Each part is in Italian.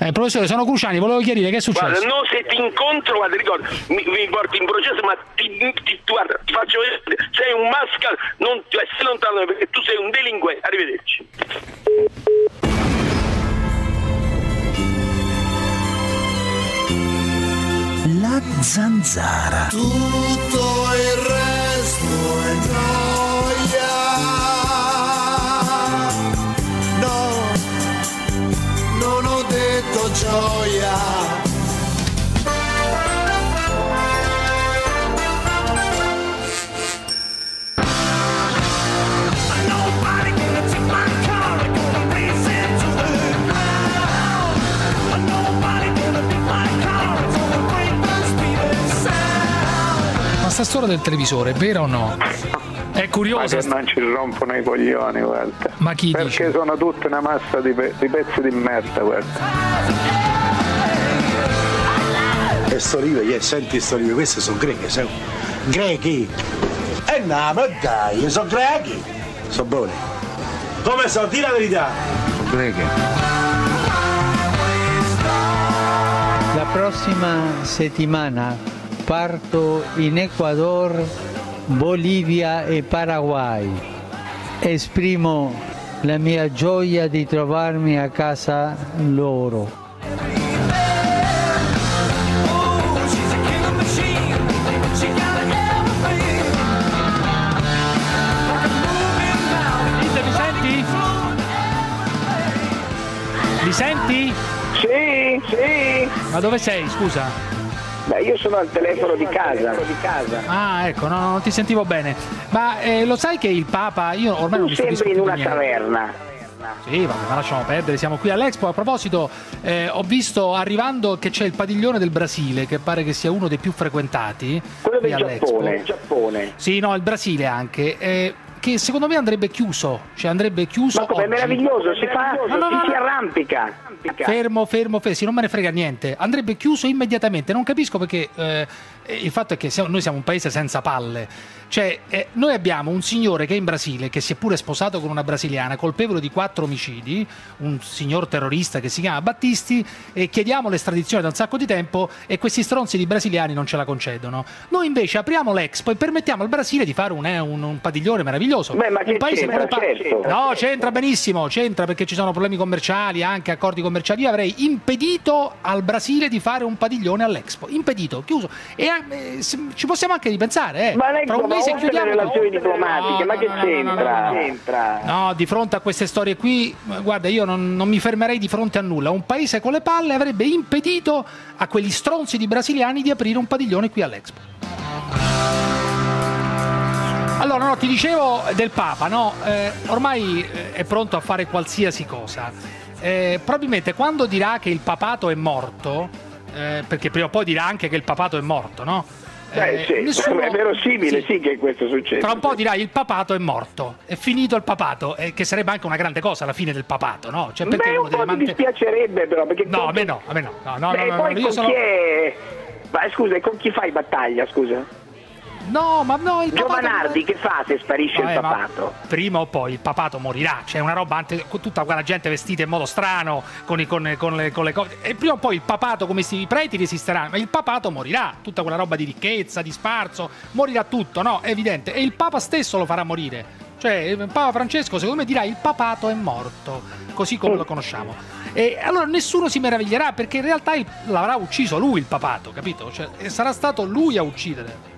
Professore, sono Cruciani, volevo chiarire che è successo. Guarda, no, se ti incontro, guarda, ricordo, mi porti in processo, ma guarda, ti faccio vedere, sei un mascal, non stai lontano perché tu sei un delinquente. Arrivederci. La zanzara. Tutto il resto è noia. No, non ho detto gioia. Ma sta storia del televisore, vero o no? È curiosa. Ma che non ci rompono i coglioni, guarda. Ma chi Perché dice? sono tutta una massa di pezzi di merda, guarda. E sto rive, senti sto rive, queste sono greche, sai? Grechi? No, ma dai, sono grechi. Sono buoni. Come so, di la verità. Greche. La prossima settimana parto in Ecuador, Bolivia e Paraguay. Esprimo la mia gioia di trovarmi a casa loro. Mi senti? Sì. Ma dove sei, scusa? Beh, io sono al telefono di casa. Ah, ecco, no, non ti sentivo bene. Ma lo sai che il Papa, io ormai non mi stupisco Sembri in più una di niente. taverna. Sì, vabbè, ma lasciamo perdere, siamo qui all'Expo. A proposito, ho visto arrivando che c'è il padiglione del Brasile, che pare che sia uno dei più frequentati. Quello del all'Expo. Giappone. Sì, no, il Brasile anche. Che secondo me andrebbe chiuso. Cioè andrebbe chiuso. Ma come, è oggi. meraviglioso, si arrampica. Fermo, sì, non me ne frega niente. Andrebbe chiuso immediatamente. Non capisco perché il fatto è che noi siamo un paese senza palle. Cioè, noi abbiamo un signore che è in Brasile, che si è pure sposato con una brasiliana, colpevole di 4 omicidi, un signor terrorista che si chiama Battisti, e chiediamo l'estradizione da un sacco di tempo e questi stronzi di brasiliani non ce la concedono. Noi invece apriamo l'Expo e permettiamo al Brasile di fare un padiglione meraviglioso. Beh, ma che un paese c'entra? con le Certo. No, c'entra benissimo, c'entra perché ci sono problemi commerciali, anche accordi commerciali. Io avrei impedito al Brasile di fare un padiglione all'Expo, impedito, chiuso. E ci possiamo anche ripensare, Ma lei tra un mese oltre le chiudiamo relazioni diplomatiche, ma che c'entra? No, di fronte a queste storie qui, guarda, io non mi fermerei di fronte a nulla. Un paese con le palle avrebbe impedito a quegli stronzi di brasiliani di aprire un padiglione qui all'Expo. Allora, no, ti dicevo del Papa, no? Ormai è pronto a fare qualsiasi cosa. Probabilmente quando dirà che il papato è morto, perché prima o poi dirà anche che il papato è morto, no? Sì, nessuno... è verosimile, sì, che questo succede. Tra un po' dirà il papato è morto, è finito il papato, che sarebbe anche una grande cosa alla fine del papato, no? Cioè, perché un po' mi dispiacerebbe però, perché no, a me no. Poi con chi è... Ma scusa, e con chi fai battaglia, scusa? No, ma no, il papato... Giovanardi che fa se sparisce il papato? Prima o poi il papato morirà, c'è una roba con tutta quella gente vestita in modo strano, con le cose, e prima o poi il papato, come i preti resisteranno, ma il papato morirà, tutta quella roba di ricchezza, di sfarzo, morirà tutto, no? È evidente, e il Papa stesso lo farà morire. Cioè il Papa Francesco secondo me dirà il papato è morto, così come lo conosciamo. E allora nessuno si meraviglierà, perché in realtà l'avrà ucciso lui il papato, capito? Cioè, sarà stato lui a uccidere.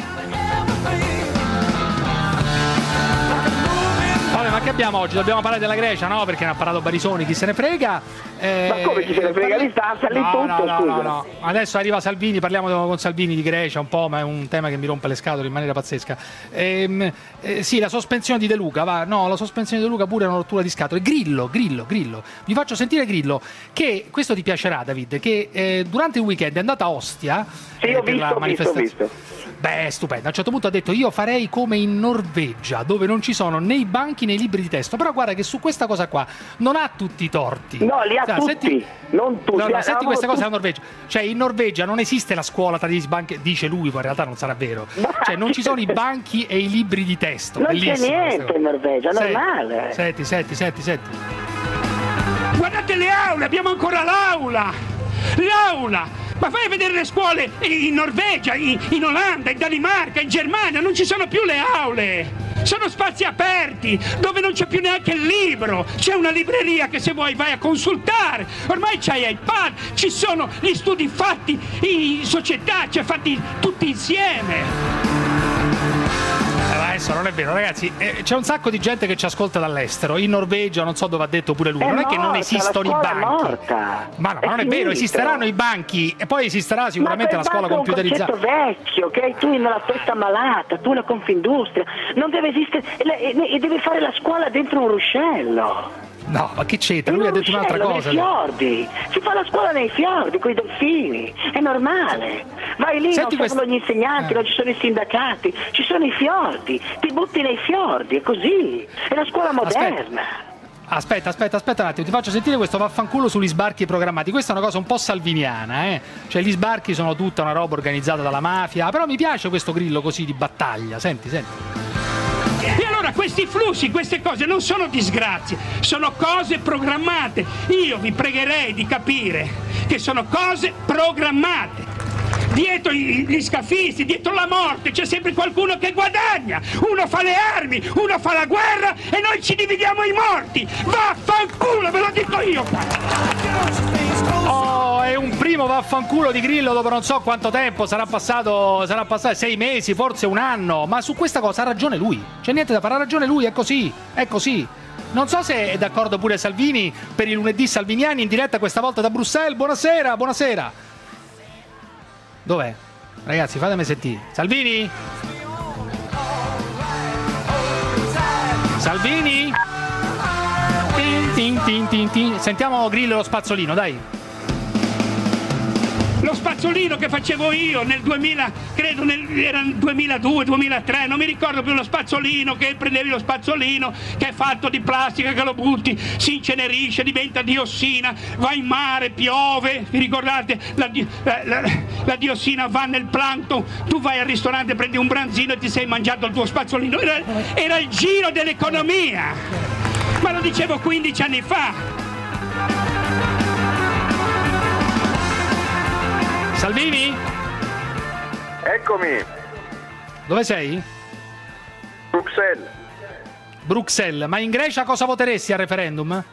Vabbè, ma che abbiamo oggi? Dobbiamo parlare della Grecia, no? Perché ne ha parlato Barisoni, chi se ne frega. Ma come chi se ne frega? Lì sta lì tutto, scusa. No. Adesso arriva Salvini, parliamo con Salvini di Grecia un po', ma è un tema che mi rompe le scatole in maniera pazzesca. Sì, la sospensione di De Luca, la sospensione di De Luca pure è una rottura di scatole. Grillo. Vi faccio sentire Grillo, che questo ti piacerà, David, che durante il weekend è andata a Ostia. Sì, ho visto. Beh, stupendo. A un certo punto ha detto: io farei come in Norvegia, dove non ci sono né i banchi né i libri di testo. Però guarda che su questa cosa qua non ha tutti i torti. No, li ha tutti, non tutti. No, senti queste cose della Norvegia. Cioè, in Norvegia non esiste la scuola tra gli banchi, dice lui, ma in realtà non sarà vero. Cioè, non ci sono i banchi e i libri di testo. Non c'è niente in Norvegia, normale. Senti. Guardate le aule, abbiamo ancora l'aula! Ma vai a vedere le scuole in Norvegia, in Olanda, in Danimarca, in Germania, non ci sono più le aule! Sono spazi aperti, dove non c'è più neanche il libro, c'è una libreria che se vuoi vai a consultare, ormai c'hai iPad, ci sono gli studi fatti in società, cioè fatti tutti insieme. Adesso non è vero, ragazzi, c'è un sacco di gente che ci ascolta dall'estero, in Norvegia, non so dove ha detto pure lui, non è che non esistono i banchi. Ma non è vero, esisteranno i banchi e poi esisterà sicuramente la scuola computerizzata. Ma è un concetto vecchio, che tu nella testa malata, tu la Confindustria, non deve esistere, e deve fare la scuola dentro un ruscello. No, ma che c'entra? Lui ha detto un'altra cosa. Nei fiordi, si fa la scuola nei fiordi, coi delfini, è normale. Vai lì, non sono gli insegnanti, non ci sono i sindacati, ci sono i fiordi, ti butti nei fiordi, è così, è la scuola moderna. Aspetta un attimo, ti faccio sentire questo vaffanculo sugli sbarchi programmati. Questa è una cosa un po' salviniana, Cioè gli sbarchi sono tutta una roba organizzata dalla mafia, però mi piace questo grillo così di battaglia, senti. E allora questi flussi, queste cose non sono disgrazie, sono cose programmate. Io vi pregherei di capire che sono cose programmate. Dietro gli scafisti, dietro la morte c'è sempre qualcuno che guadagna. Uno fa le armi, uno fa la guerra e noi ci dividiamo i morti. Vaffanculo, ve lo dico io. Oh, è un primo vaffanculo di Grillo dopo non so quanto tempo, sarà passato 6 mesi, forse un anno, ma su questa cosa ha ragione lui, c'è niente da fare, ha ragione lui, è così. Non so se è d'accordo pure Salvini per i lunedì salviniani in diretta questa volta da Bruxelles. Buonasera. Dov'è? Ragazzi, fatemi sentire. Salvini? Tin. Sentiamo Grillo lo spazzolino, dai. Lo spazzolino che facevo io nel 2000, credo era nel 2002, 2003, non mi ricordo più, lo spazzolino, che prendevi lo spazzolino che è fatto di plastica, che lo butti, si incenerisce, diventa diossina, va in mare, piove, vi ricordate? La diossina va nel plancton, tu vai al ristorante, prendi un branzino e ti sei mangiato il tuo spazzolino, era il giro dell'economia, ma lo dicevo 15 anni fa. Salvini? Eccomi. Dove sei? Bruxelles. Ma in Grecia cosa voteresti al referendum?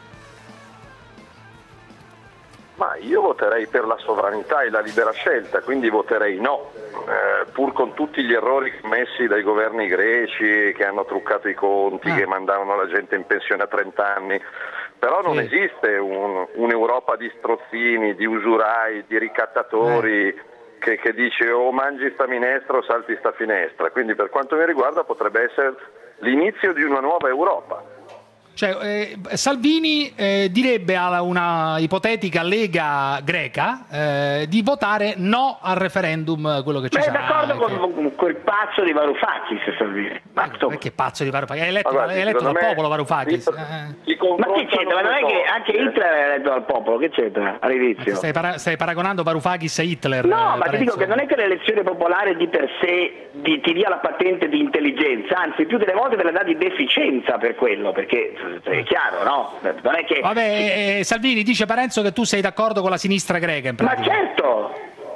Ma io voterei per la sovranità e la libera scelta, quindi voterei no, pur con tutti gli errori commessi dai governi greci che hanno truccato i conti, che mandavano la gente in pensione a 30 anni. Però non esiste un'Europa di strozzini, di usurai, di ricattatori che dice o mangi sta minestra o salti sta finestra. Quindi per quanto mi riguarda potrebbe essere l'inizio di una nuova Europa. Cioè, Salvini direbbe a una ipotetica Lega greca di votare no al referendum, quello che ci sarà. È d'accordo con quel pazzo di Varoufakis, Salvini. Che pazzo di Varoufakis? È eletto dal popolo Varoufakis. Ma che c'entra? Ma non è che anche Hitler è eletto dal popolo, che c'entra all'inizio? Stai paragonando Varoufakis a Hitler? No, ma ti dico che non è che l'elezione popolare di per sé ti dia la patente di intelligenza, anzi più delle volte te la dà di deficienza per quello, perché è chiaro, no? Non è che... Vabbè, Salvini dice Parenzo che tu sei d'accordo con la sinistra greca in pratica. Ma certo!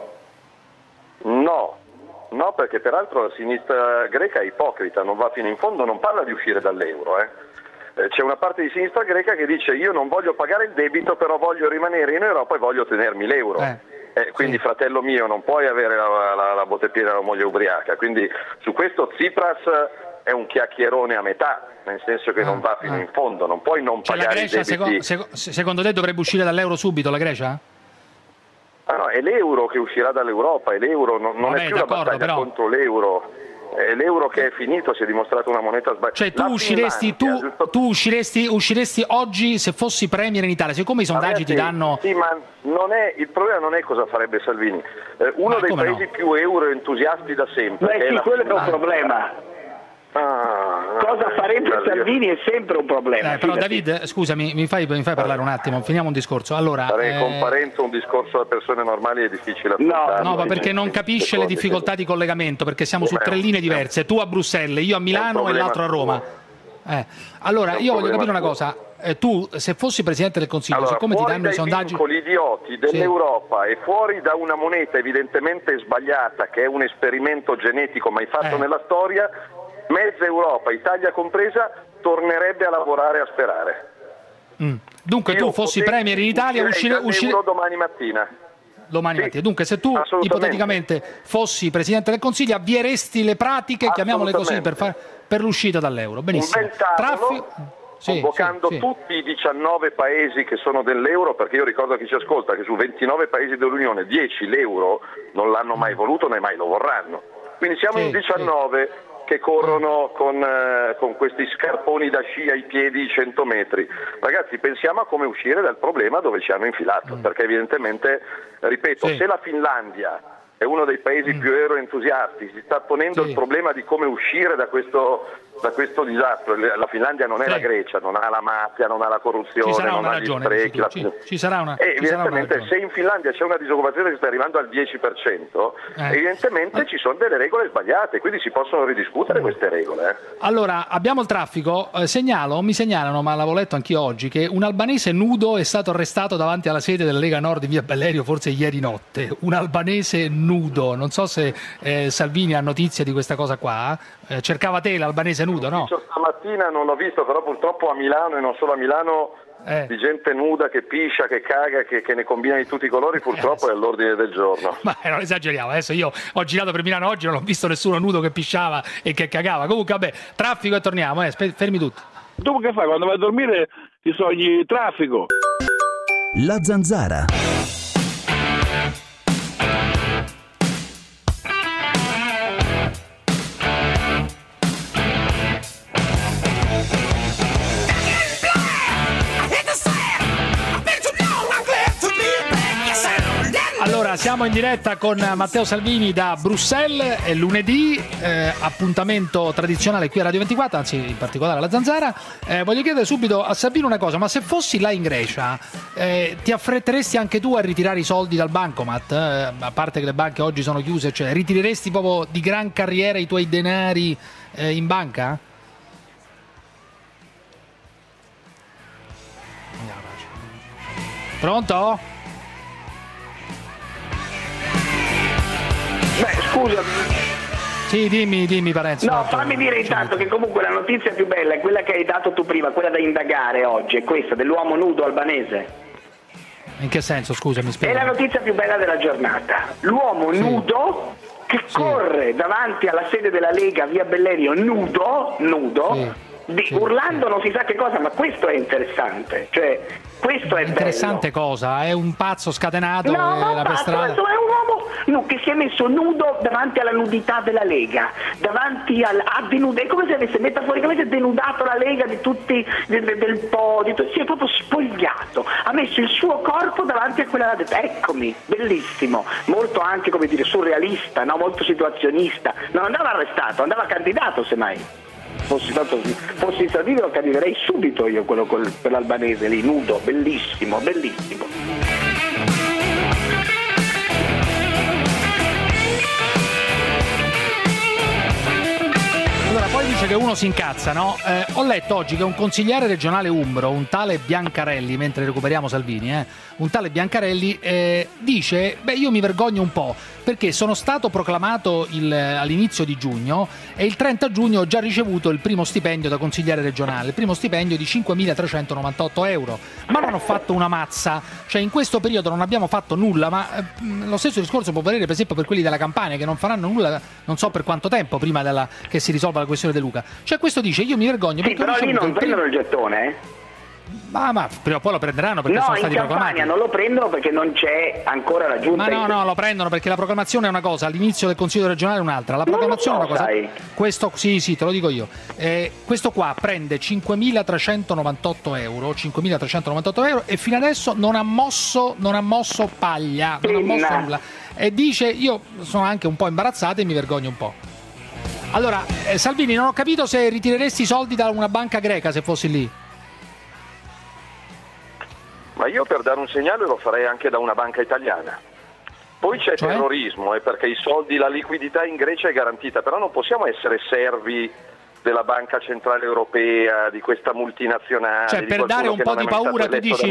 No, perché peraltro la sinistra greca è ipocrita, non va fino in fondo, non parla di uscire dall'euro, C'è una parte di sinistra greca che dice io non voglio pagare il debito, però voglio rimanere in Europa e voglio tenermi l'euro. Quindi fratello mio, non puoi avere la botte piena e la moglie ubriaca. Quindi su questo Tsipras è un chiacchierone a metà, nel senso che non va fino in fondo, non puoi non pagare i debiti. Secondo te dovrebbe uscire dall'euro subito la Grecia? No, è l'euro che uscirà dall'Europa, è l'euro, non è più la battaglia contro l'euro. È l'euro che è finito, si è dimostrato una moneta sbagliata. Cioè tu usciresti oggi se fossi premier in Italia, siccome i sondaggi ti danno... Sì, ma il problema non è cosa farebbe Salvini. Uno dei paesi più euro entusiasti da sempre. Beh sì, quello è un problema. Cosa farebbe Salvini è sempre un problema. Però David, scusami, mi fai parlare un attimo, finiamo un discorso. Allora, con Parenzo un discorso da persone normali è difficile affrontarlo. No, ma perché non capisce le difficoltà di collegamento, perché siamo su 3 linee diverse, tu a Bruxelles, io a Milano e l'altro a Roma. Allora, io voglio capire una cosa. Tu, se fossi Presidente del Consiglio, siccome ti danno i sondaggi... Fuori dai vincoli idioti dell'Europa e fuori da una moneta evidentemente sbagliata, che è un esperimento genetico mai fatto nella storia, mezza Europa, Italia compresa, tornerebbe a lavorare a sperare. Dunque tu fossi Premier in Italia, uscire domani mattina. Domani mattina. Dunque, se tu ipoteticamente fossi Presidente del Consiglio, avvieresti le pratiche, chiamiamole così, per l'uscita dall'euro. Benissimo. Un bel tavolo, convocando tutti i 19 paesi che sono dell'euro, perché io ricordo a chi ci ascolta che su 29 paesi dell'Unione 10 l'euro non l'hanno mai voluto né mai lo vorranno. Quindi siamo in 19 che corrono con questi scarponi da sci ai piedi 100 metri. Ragazzi, pensiamo a come uscire dal problema dove ci hanno infilato, perché evidentemente, ripeto, se la Finlandia è uno dei paesi più euroentusiasti, si sta ponendo il problema di come uscire da questo disastro. La Finlandia non è la Grecia, non ha la mafia, non ha la corruzione, non ha gli sprechi. Ci sarà una evidentemente se in Finlandia c'è una disoccupazione che sta arrivando al 10%, evidentemente ci sono delle regole sbagliate, quindi si possono ridiscutere queste regole. Allora, abbiamo il traffico, mi segnalano, ma l'avevo letto anch'io oggi, che un albanese nudo è stato arrestato davanti alla sede della Lega Nord in via Bellerio, forse ieri notte. Un albanese nudo, non so se Salvini ha notizia di questa cosa qua. Cercava te l'albanese nudo, no? Stamattina non l'ho visto, però purtroppo a Milano, e non solo a Milano, di gente nuda che piscia, che caga, che ne combina di tutti i colori, purtroppo è all'ordine del giorno. Ma non esageriamo, adesso io ho girato per Milano oggi, non ho visto nessuno nudo che pisciava e che cagava. Comunque vabbè, traffico e torniamo, fermi tutti. Tu che fai? Quando vai a dormire ti sogni traffico. La Zanzara. Allora, siamo in diretta con Matteo Salvini da Bruxelles, è lunedì, appuntamento tradizionale qui a Radio 24, anzi in particolare alla Zanzara. Voglio chiedere subito a Salvini una cosa, ma se fossi là in Grecia ti affretteresti anche tu a ritirare i soldi dal bancomat? A parte che le banche oggi sono chiuse, cioè ritireresti proprio di gran carriera i tuoi denari in banca? Pronto? Beh, scusa. Sì, dimmi Parenzo. No, fammi dire intanto che comunque la notizia più bella è quella che hai dato tu prima, quella da indagare oggi, è questa, dell'uomo nudo albanese. In che senso, scusa, mi spiego? È la notizia più bella della giornata. L'uomo nudo che corre davanti alla sede della Lega via Bellerio nudo, urlando non si sa che cosa, ma questo è interessante, cioè questo è interessante bello. Cosa? È un pazzo scatenato è un uomo che si è messo nudo davanti alla nudità della Lega, davanti è come se avesse metaforicamente denudato la Lega di tutti del podio, si è proprio spogliato, ha messo il suo corpo davanti a quella, eccomi, bellissimo, molto anche come dire surrealista, no? Molto situazionista, non andava arrestato, andava candidato semmai. Fossi Salvini lo candiderei subito io, quello per l'albanese lì, nudo, bellissimo, bellissimo. Allora, poi dice che uno si incazza, no? Ho letto oggi che un consigliere regionale umbro, un tale Biancarelli, mentre recuperiamo Salvini, un tale Biancarelli dice, io mi vergogno un po' perché sono stato proclamato all'inizio di giugno e il 30 giugno ho già ricevuto il primo stipendio da consigliere regionale, il primo stipendio di 5.398 euro, ma non ho fatto una mazza, cioè in questo periodo non abbiamo fatto nulla, ma lo stesso discorso può valere per esempio per quelli della Campania che non faranno nulla non so per quanto tempo prima che si risolva la questione De Luca, cioè questo dice io mi vergogno perché però lì non prendono il gettone, Ma prima o poi lo prenderanno perché sono stati proclamati. No, in Campania non lo prendono perché non c'è ancora la giunta. Ma no, lo prendono perché la proclamazione è una cosa, all'inizio del Consiglio regionale è un'altra. La proclamazione è una cosa. Sai. Questo sì, te lo dico io. Questo qua prende 5.398 euro e fino adesso non ha mosso paglia, non ha mosso nulla. E dice io sono anche un po' imbarazzato e mi vergogno un po'. Allora, Salvini, non ho capito se ritireresti i soldi da una banca greca se fossi lì. Ma io per dare un segnale lo farei anche da una banca italiana. Poi c'è terrorismo, perché i soldi, la liquidità in Grecia è garantita, però non possiamo essere servi della Banca Centrale Europea, di questa multinazionale. Cioè, per dare un po' di paura, tu dici,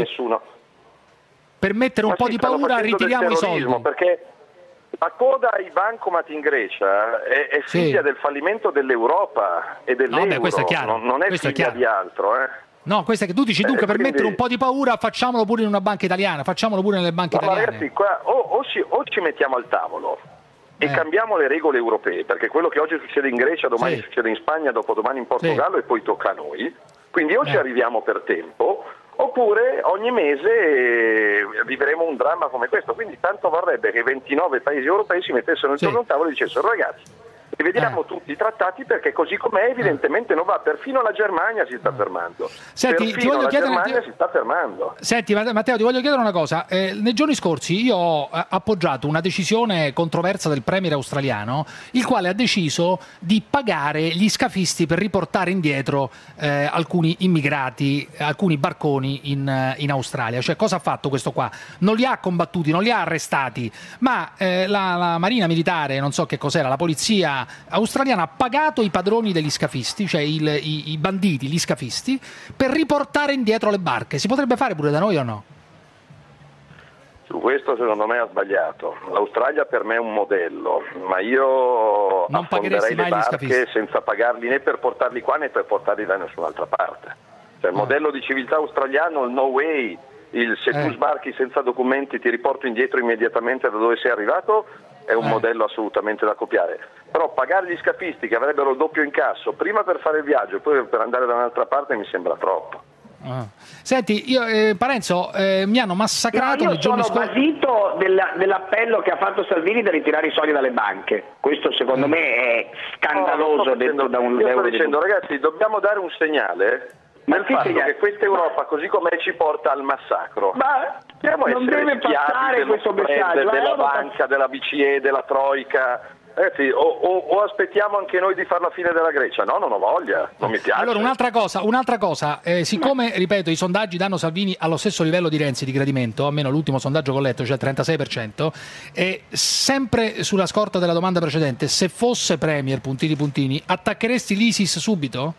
per mettere un po' di paura ritiriamo i soldi. Perché la coda ai bancomat in Grecia è figlia del fallimento dell'Europa e dell'euro, beh, questo è chiaro. Non è questo figlia di altro. No, questo è che tu dici, dunque, per mettere un po' di paura facciamolo pure in una banca italiana, facciamolo pure nelle banche italiane. Ragazzi, qua o ci mettiamo al tavolo e cambiamo le regole europee, perché quello che oggi succede in Grecia domani succede in Spagna, dopodomani in Portogallo e poi tocca a noi. Quindi o ci arriviamo per tempo, oppure ogni mese vivremo un dramma come questo. Quindi tanto varrebbe che 29 paesi europei si mettessero intorno a un tavolo e dicessero: ragazzi, rivediamo tutti i trattati, perché così com'è evidentemente non va. Perfino la Germania si sta fermando. Senti, Germania si sta fermando. Senti Matteo, ti voglio chiedere una cosa. Nei giorni scorsi io ho appoggiato una decisione controversa del premier australiano, il quale ha deciso di pagare gli scafisti per riportare indietro alcuni immigrati, alcuni barconi in Australia. Cioè, cosa ha fatto questo qua? Non li ha combattuti, non li ha arrestati, ma la marina militare, non so che cos'era, la polizia australiana ha pagato i padroni degli scafisti, cioè i banditi, gli scafisti, per riportare indietro le barche. Si potrebbe fare pure da noi o no? Su questo secondo me ha sbagliato. L'Australia per me è un modello, ma io non affonderei le barche senza pagarli né per portarli qua né per portarli da nessun'altra parte. Cioè, il modello di civiltà australiano, il no way, se tu sbarchi senza documenti ti riporto indietro immediatamente da dove sei arrivato, è un modello assolutamente da copiare. Però pagare gli scafisti che avrebbero il doppio incasso prima per fare il viaggio e poi per andare da un'altra parte mi sembra troppo. Senti, io Parenzo, mi hanno massacrato nei giorni scorsi. Io sono basito dell'appello che ha fatto Salvini da ritirare i soldi dalle banche. Questo secondo me è scandaloso. Sto dicendo, ragazzi, dobbiamo dare un segnale nel fatto che questa Europa così com'è ci porta al massacro. Ma non deve passare questo messaggio della banca, della BCE, della Troica. Ragazzi, o aspettiamo anche noi di fare la fine della Grecia? No, non ho voglia, non mi piace. Allora, un'altra cosa, siccome, ripeto, i sondaggi danno Salvini allo stesso livello di Renzi di gradimento, almeno l'ultimo sondaggio che ho letto, cioè il 36%, e sempre sulla scorta della domanda precedente, se fosse premier, puntini, attaccheresti l'ISIS subito?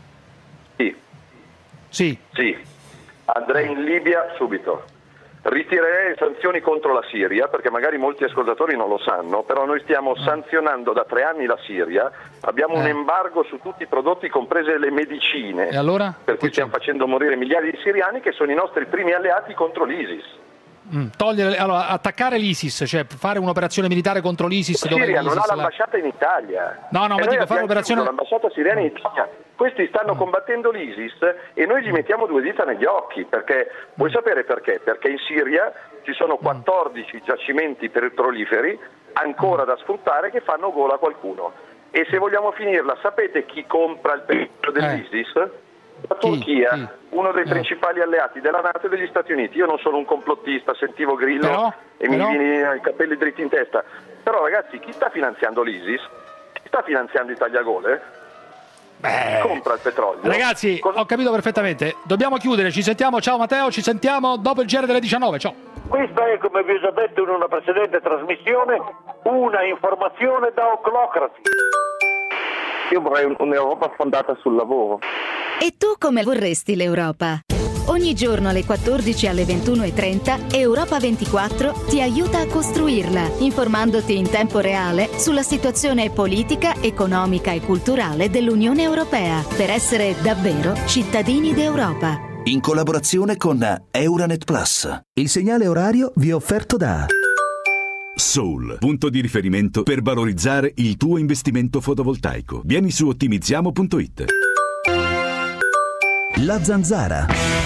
Sì. Andrei in Libia subito. Ritirerei le sanzioni contro la Siria, perché magari molti ascoltatori non lo sanno, però noi stiamo sanzionando da 3 anni la Siria, abbiamo un embargo su tutti i prodotti, comprese le medicine, e allora? Per cui stiamo facendo morire migliaia di siriani che sono i nostri primi alleati contro l'ISIS. Allora, attaccare l'ISIS, cioè fare un'operazione militare contro l'ISIS. La Siria non ha l'ambasciata in Italia. No, ma dico fare un'operazione. L'ambasciata siriana in Italia. Questi stanno combattendo l'ISIS e noi gli mettiamo 2 dita negli occhi, perché vuoi sapere perché? Perché in Siria ci sono 14 giacimenti petroliferi ancora da sfruttare che fanno gola a qualcuno. E se vogliamo finirla, sapete chi compra il petrolio dell'ISIS? La Turchia, uno dei principali alleati della NATO e degli Stati Uniti. Io non sono un complottista, sentivo Grillo e mi viene i capelli dritti in testa. Però ragazzi, chi sta finanziando l'ISIS? Chi sta finanziando Italiagole? Compra il petrolio. Ragazzi, ho capito perfettamente. Dobbiamo chiudere, ci sentiamo. Ciao Matteo, ci sentiamo dopo il GR delle 19. Ciao. Questa è, come vi ho già detto in una precedente trasmissione, una informazione da oclocrati. Io vorrei un'Europa fondata sul lavoro. E tu come vorresti l'Europa? Ogni giorno alle 14 e alle 21:30 Europa 24 ti aiuta a costruirla, informandoti in tempo reale sulla situazione politica, economica e culturale dell'Unione Europea, per essere davvero cittadini d'Europa. In collaborazione con Euranet Plus. Il segnale orario vi è offerto da Soul, punto di riferimento per valorizzare il tuo investimento fotovoltaico. Vieni su ottimizziamo.it. La Zanzara.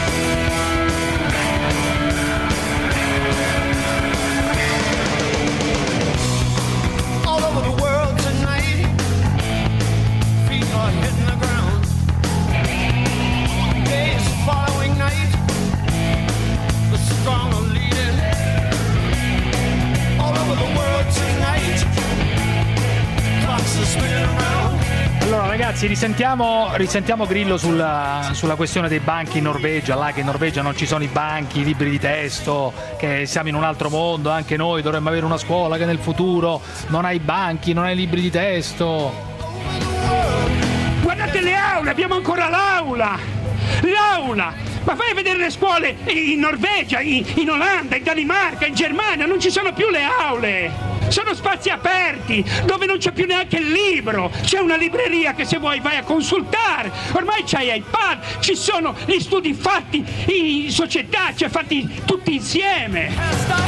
Allora ragazzi, risentiamo Grillo sulla questione dei banchi in Norvegia, là che in Norvegia non ci sono i banchi, i libri di testo, che siamo in un altro mondo, anche noi dovremmo avere una scuola che nel futuro non ha i banchi, non ha i libri di testo. Guardate nelle aule, abbiamo ancora l'aula! Ma vai a vedere le scuole in Norvegia, in Olanda, in Danimarca, in Germania, non ci sono più le aule! Sono spazi aperti, dove non c'è più neanche il libro, c'è una libreria che se vuoi vai a consultare, ormai c'hai iPad, ci sono gli studi fatti in società, cioè fatti tutti insieme.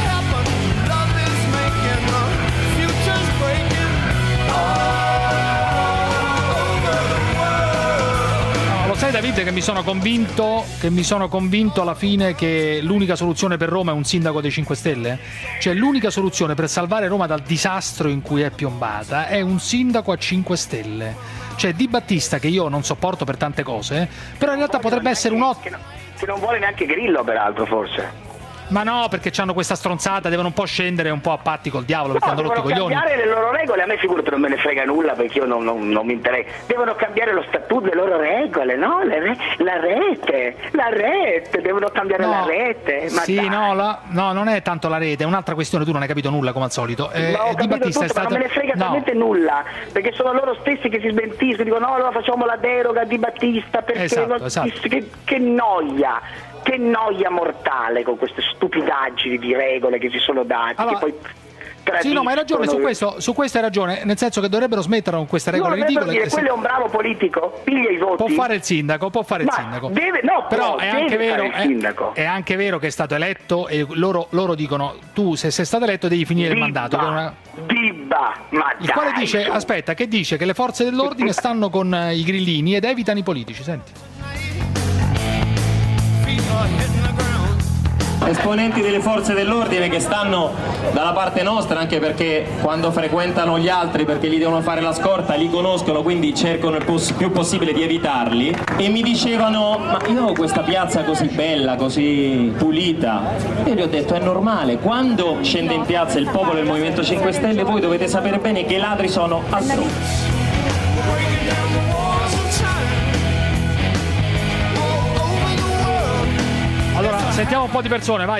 Sai Davide che mi sono convinto alla fine che l'unica soluzione per Roma è un sindaco dei 5 Stelle? Cioè l'unica soluzione per salvare Roma dal disastro in cui è piombata è un sindaco a 5 Stelle. Cioè Di Battista, che io non sopporto per tante cose, però in realtà potrebbe essere un ottimo... Che non vuole neanche Grillo peraltro forse. Ma no, perché hanno questa stronzata, devono un po' scendere un po' a patti col diavolo, perché hanno rotto i coglioni. Devono cambiare le loro regole, a me figurati non me ne frega nulla perché io non mi interessa. Devono cambiare lo statuto, le loro regole, no? La rete, devono cambiare la rete. Ma sì, dai. no, non è tanto la rete, è un'altra questione, tu non hai capito nulla come al solito. Di Battista tutto, è stato... ma non me ne frega talmente nulla, perché sono loro stessi che si smentiscono, dicono no, allora facciamo la deroga a Di Battista, perché esatto. Che noia. Che noia mortale con queste stupidaggini di regole che si sono date. Allora, che poi sì, no, ma hai ragione, su questo hai ragione, nel senso che dovrebbero smettere con queste regole ridicole. Dire, quello è un bravo politico, piglia i voti. Può fare il sindaco. Però è anche vero che è stato eletto e loro dicono tu se sei stato eletto devi finire il mandato. Il quale dice, aspetta, che dice che le forze dell'ordine stanno con i grillini ed evitano i politici, senti. Esponenti delle forze dell'ordine che stanno dalla parte nostra, anche perché quando frequentano gli altri perché gli devono fare la scorta li conoscono, quindi cercano il più possibile di evitarli, e mi dicevano ma io ho questa piazza così bella, così pulita, e gli ho detto è normale, quando scende in piazza il popolo del Movimento 5 Stelle voi dovete sapere bene che i ladri sono altrove. Allora, sentiamo un po' di persone, vai,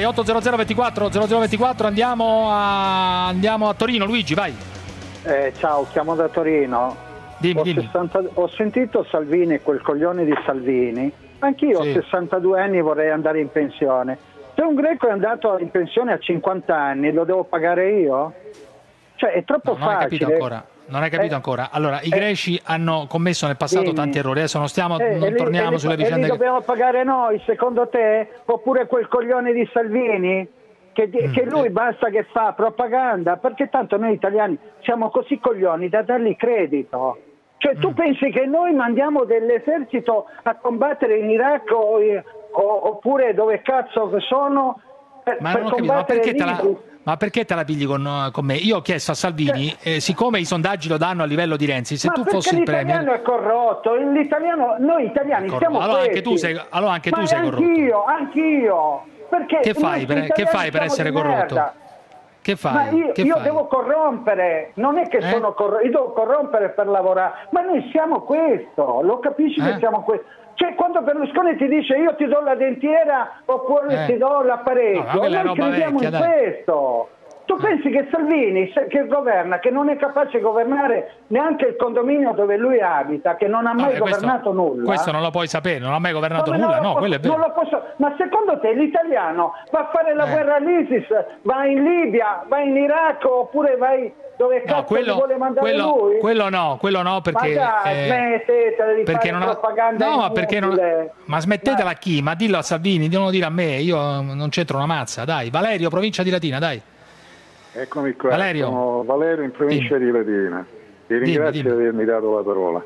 80024 andiamo a Torino, Luigi, vai. Ciao, chiamo da Torino. Dimmi. Ho sentito Salvini, quel coglione di Salvini, anch'io sì. Ho 62 anni, vorrei andare in pensione. Se un greco è andato in pensione a 50 anni, lo devo pagare io? Cioè, è troppo facile. Non hai capito ancora. Allora, i greci hanno commesso nel passato tanti errori. Adesso non torniamo sulle vicende. E li dobbiamo pagare noi, secondo te? Oppure quel coglione di Salvini? Che lui basta che fa propaganda? Perché tanto noi italiani siamo così coglioni da dargli credito. Cioè, tu pensi che noi mandiamo dell'esercito a combattere in Iraq oppure dove cazzo sono per combattere Ma perché te la pigli con me? Io ho chiesto a Salvini, siccome i sondaggi lo danno a livello di Renzi, se tu fossi il premier... l'italiano è corrotto, noi italiani siamo allora questi. Anche tu sei corrotto. Anch'io. Perché che fai per essere corrotto? Che fai? Ma io devo corrompere, non è che sono corrotto, io devo corrompere per lavorare, ma noi siamo questo, lo capisci che siamo questo? Cioè quando Berlusconi ti dice io ti do la dentiera oppure ti do l'apparecchio, noi crediamo in questo. Tu pensi che Salvini, che governa, che non è capace di governare neanche il condominio dove lui abita, che non ha mai governato nulla? Questo non lo puoi sapere, non ha mai governato nulla, quello è vero. Non lo posso, ma secondo te l'italiano va a fare la guerra all'ISIS, va in Libia, va in Iraq oppure vai... dove cazzo vuole mandare lui? Quello no, perché smettetela di fare propaganda ma smettetela a chi? Ma dillo a Salvini, devono dire a me, io non c'entro una mazza, dai. Valerio, provincia di Latina, dai. Eccomi qua, Valerio. Sono Valerio in provincia di Latina. Ti ringrazio di avermi dato la parola.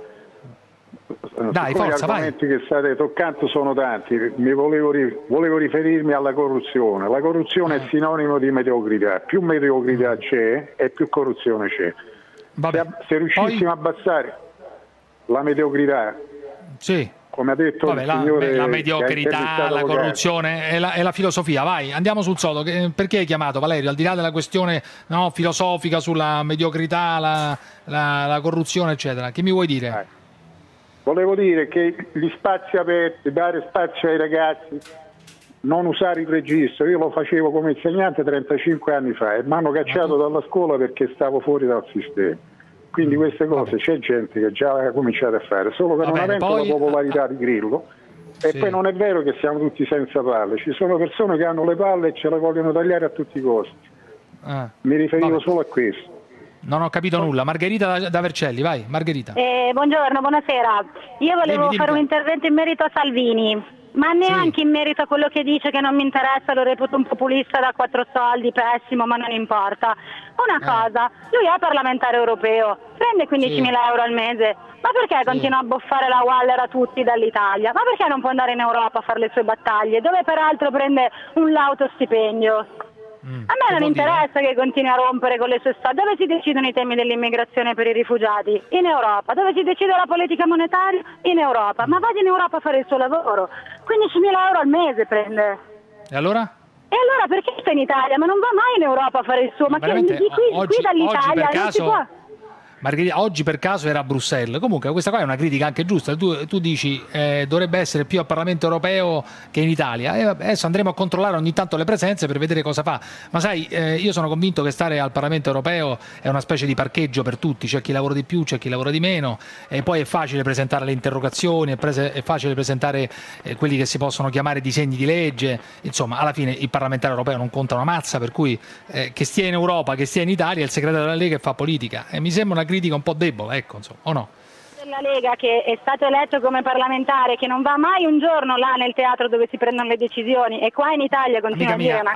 Dai, forza, gli argomenti che state toccando sono tanti. Volevo riferirmi alla corruzione. La corruzione è sinonimo di mediocrità. Più mediocrità c'è e più corruzione c'è. Se riuscissimo a abbassare la mediocrità, come ha detto il signore, la mediocrità, la corruzione è la filosofia. Vai, andiamo sul sodo. Perché hai chiamato, Valerio? Al di là della questione filosofica sulla mediocrità, la corruzione, eccetera. Che mi vuoi dire? Volevo dire che gli spazi aperti, dare spazio ai ragazzi, non usare il registro. Io lo facevo come insegnante 35 anni fa e mi hanno cacciato dalla scuola perché stavo fuori dal sistema. Quindi queste cose c'è gente che già ha cominciato a fare, solo che non avendo la popolarità di Grillo. E poi non è vero che siamo tutti senza palle, ci sono persone che hanno le palle e ce le vogliono tagliare a tutti i costi. Mi riferivo solo a questo. Non ho capito nulla. Margherita da Vercelli, vai, Margherita. Buongiorno, buonasera. Io volevo fare un intervento in merito a Salvini. Ma neanche in merito a quello che dice, che non mi interessa, lo reputo un populista da 4 soldi, pessimo, ma non importa. Una cosa, lui è parlamentare europeo, prende 15.000 euro al mese, ma perché continua a boffare la Waller a tutti dall'Italia? Ma perché non può andare in Europa a fare le sue battaglie, dove peraltro prende un lauto stipendio? A me non interessa che continui a rompere con le sue storie. Dove si decidono i temi dell'immigrazione per i rifugiati? In Europa. Dove si decide la politica monetaria? In Europa. Ma vada in Europa a fare il suo lavoro. 15.000 euro al mese prende. E allora? E allora perché sta in Italia? Ma non va mai in Europa a fare il suo. Ma che qui dall'Italia non si può. Margherita, oggi per caso era a Bruxelles. Comunque questa qua è una critica anche giusta. Tu dici dovrebbe essere più al Parlamento europeo che in Italia, e adesso andremo a controllare ogni tanto le presenze per vedere cosa fa. Ma sai, io sono convinto che stare al Parlamento europeo è una specie di parcheggio per tutti, c'è chi lavora di più, c'è chi lavora di meno, e poi è facile presentare le interrogazioni, è facile presentare quelli che si possono chiamare disegni di legge. Insomma, alla fine il parlamentare europeo non conta una mazza, per cui che stia in Europa, che stia in Italia, è il segretario della Lega che fa politica, e mi sembra una critica un po' debole, ecco, insomma, o no? Della Lega, che è stato eletto come parlamentare, che non va mai un giorno là nel teatro dove si prendono le decisioni, e qua in Italia continua a dire una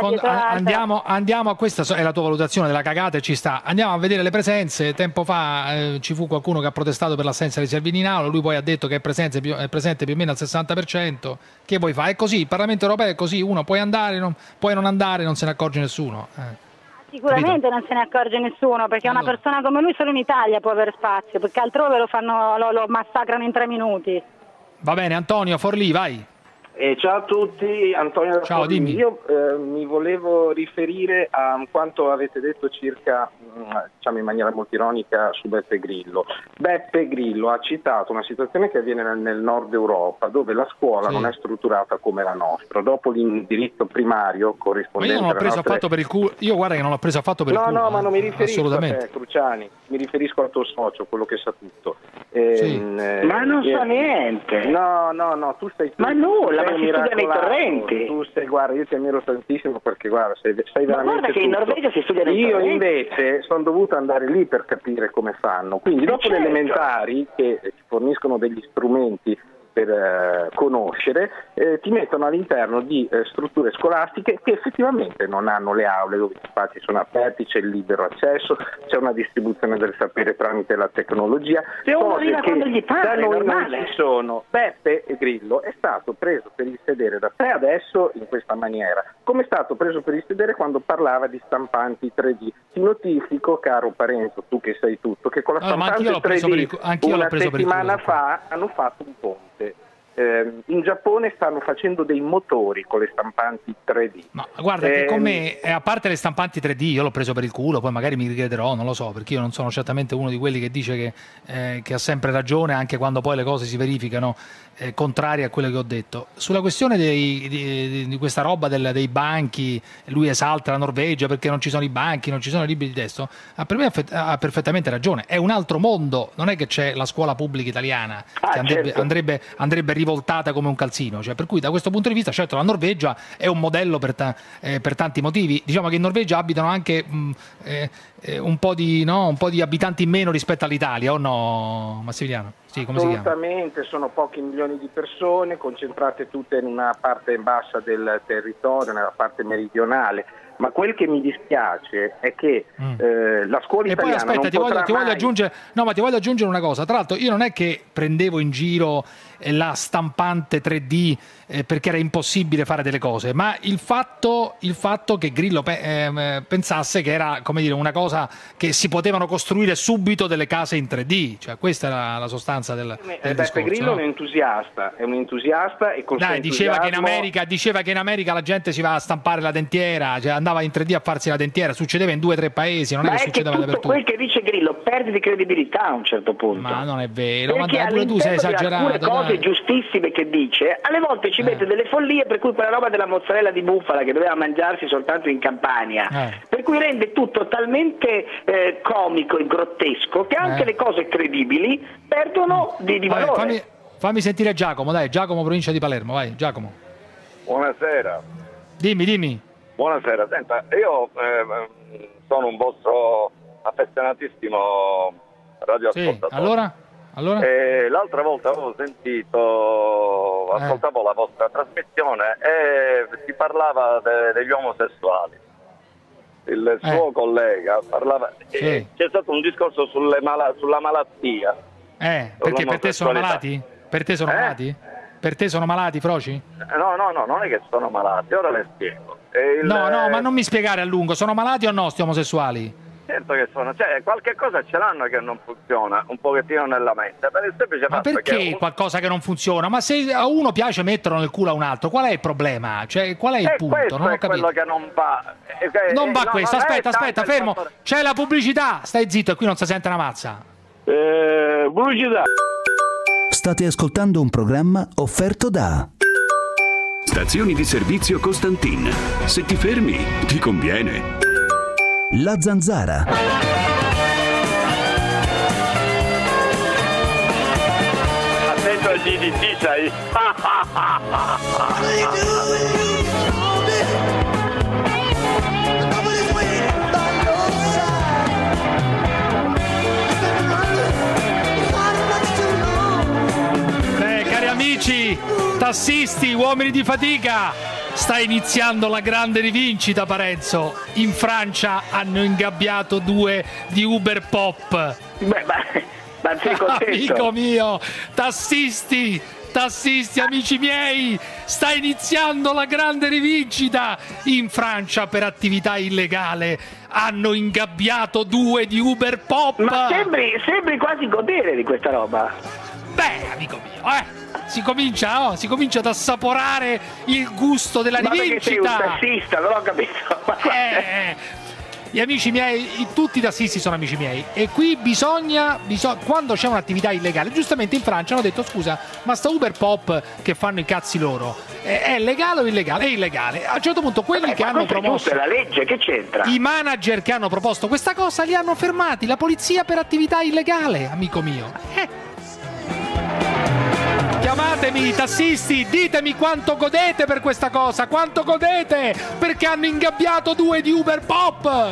cagata. Andiamo a questa è la tua valutazione della cagata e ci sta. Andiamo a vedere le presenze. Tempo fa ci fu qualcuno che ha protestato per l'assenza di Salvini in aula, lui poi ha detto che è presente più o meno al 60%. Che vuoi fare? È così, il Parlamento europeo è così, uno puoi andare, puoi non andare, non se ne accorge nessuno. Sicuramente non se ne accorge nessuno, perché una persona come lui solo in Italia può avere spazio, perché altrove lo massacrano in 3 minuti. Va bene, Antonio Forlì, vai. Ciao a tutti, Antonio da Ciao, Forlì. dimmi. Io mi volevo riferire a quanto avete detto circa, diciamo in maniera molto ironica, su Beppe Grillo. Beppe Grillo ha citato una situazione che avviene nel nord Europa, dove la scuola non è strutturata come la nostra. Dopo l'indirizzo primario corrispondente ma io non l'ho preso affatto per il culo. Io guarda che non l'ho preso affatto per il culo. No, ma non mi riferisco assolutamente a te, Cruciani, mi riferisco al tuo socio, quello che sa tutto. Ma non sa niente. No, tu sei ma nulla, ma si studia nei torrenti. Tu sei, guarda, io ti ammiro tantissimo perché guarda, sei veramente ma guarda che in Norvegia si studia nei torrenti. Io invece sono dovuto andare lì per capire come fanno. Quindi dopo le elementari, che ci forniscono degli strumenti per conoscere, ti mettono all'interno di strutture scolastiche che effettivamente non hanno le aule dove gli spazi sono aperti, c'è il libero accesso, c'è una distribuzione del sapere tramite la tecnologia, se uno arriva quando gli pare, da noi normale. non ci sono. Beppe Grillo è stato preso per il sedere da te adesso in questa maniera, come è stato preso per il sedere quando parlava di stampanti 3D. Ti notifico, caro Parenzo, tu che sai tutto, che con la stampante 3D una settimana fa hanno fatto un ponte. In Giappone stanno facendo dei motori con le stampanti 3D. Ma guarda che con me, a parte le stampanti 3D, io l'ho preso per il culo, poi magari mi richiederò, non lo so, perché io non sono certamente uno di quelli che dice che ha sempre ragione, anche quando poi le cose si verificano contrarie a quello che ho detto. Sulla questione di questa roba dei banchi, lui esalta la Norvegia perché non ci sono i banchi, non ci sono i libri di testo, per me ha perfettamente ragione. È un altro mondo, non è che c'è la scuola pubblica italiana che andrebbe rivoltata come un calzino, cioè, per cui da questo punto di vista certo la Norvegia è un modello per tanti motivi. Diciamo che in Norvegia abitano anche un po' di abitanti in meno rispetto all'Italia, o no, Massimiliano? Sì, come assolutamente, sono pochi milioni di persone concentrate tutte in una parte bassa del territorio, nella parte meridionale. Ma quel che mi dispiace è che la scuola italiana. E poi aspetta, ti voglio aggiungere una cosa. Tra l'altro, io non è che prendevo in giro la stampante 3D perché era impossibile fare delle cose, ma il fatto che Grillo pensasse che era, come dire, una cosa che si potevano costruire subito delle case in 3D, cioè questa era la sostanza del discorso. Grillo è un entusiasta e col suo diceva che in America la gente si va a stampare la dentiera, cioè andava in 3D a farsi la dentiera, succedeva in 2 o 3 paesi, non è che succedeva dappertutto. Quel che dice Grillo perdi di credibilità a un certo punto. Ma non è vero, ma perché dai, pure tu sei esagerato. Alcune cose giustissime che dice, alle volte ci mette delle follie, per cui quella roba della mozzarella di bufala che doveva mangiarsi soltanto in Campania, per cui rende tutto talmente comico e grottesco che anche le cose credibili perdono di valore. Fammi sentire Giacomo, dai, Giacomo, provincia di Palermo, vai, Giacomo. Buonasera. Dimmi. Buonasera, senta, io sono un vostro affezionatissimo radioascoltatore. Sì, allora? L'altra volta avevo sentito, ascoltavo la vostra trasmissione e si parlava degli omosessuali. Il suo collega parlava, c'è stato un discorso sulla malattia. Perché per te sono malati? Per te sono malati? Per te sono malati, Froci? No, non è che sono malati, ora le spiego. No, ma non mi spiegare a lungo, sono malati o no sti omosessuali? Certo che sono, cioè qualche cosa ce l'hanno che non funziona un pochettino nella mente, per il semplice ma fatto perché qualcosa che non funziona? Ma se a uno piace metterlo nel culo a un altro, qual è il problema? Cioè, qual è il punto? Questo non ho è capito. quello che non va. Non va questo, aspetta, fermo. C'è la pubblicità, stai zitto e qui non si sente una mazza. Pubblicità. State ascoltando un programma offerto da Stazioni di servizio Costantin. Se ti fermi, ti conviene. La Zanzara. Attento al DDT, sai? Cari amici, tassisti, uomini di fatica, sta iniziando la grande rivincita, Parenzo. In Francia hanno ingabbiato 2 di Uber Pop. Ma sei contento? Amico mio, tassisti, amici miei, sta iniziando la grande rivincita. In Francia per attività illegale hanno ingabbiato 2 di Uber Pop. Ma sembri quasi godere di questa roba. Beh, amico mio, si comincia ad assaporare il gusto della rivincita. Ma perché sei un tassista, non ho capito. Gli amici miei, tutti i tassisti sono amici miei, e qui bisogna quando c'è un'attività illegale, giustamente in Francia hanno detto scusa, ma sta Uber Pop che fanno i cazzi loro è legale o illegale? È illegale. A un certo punto quelli che hanno promosso, è la legge, che c'entra? I manager che hanno proposto questa cosa li hanno fermati la polizia per attività illegale, amico mio. Chiamatemi, tassisti, ditemi quanto godete per questa cosa, quanto godete perché hanno ingabbiato 2 di Uber Pop.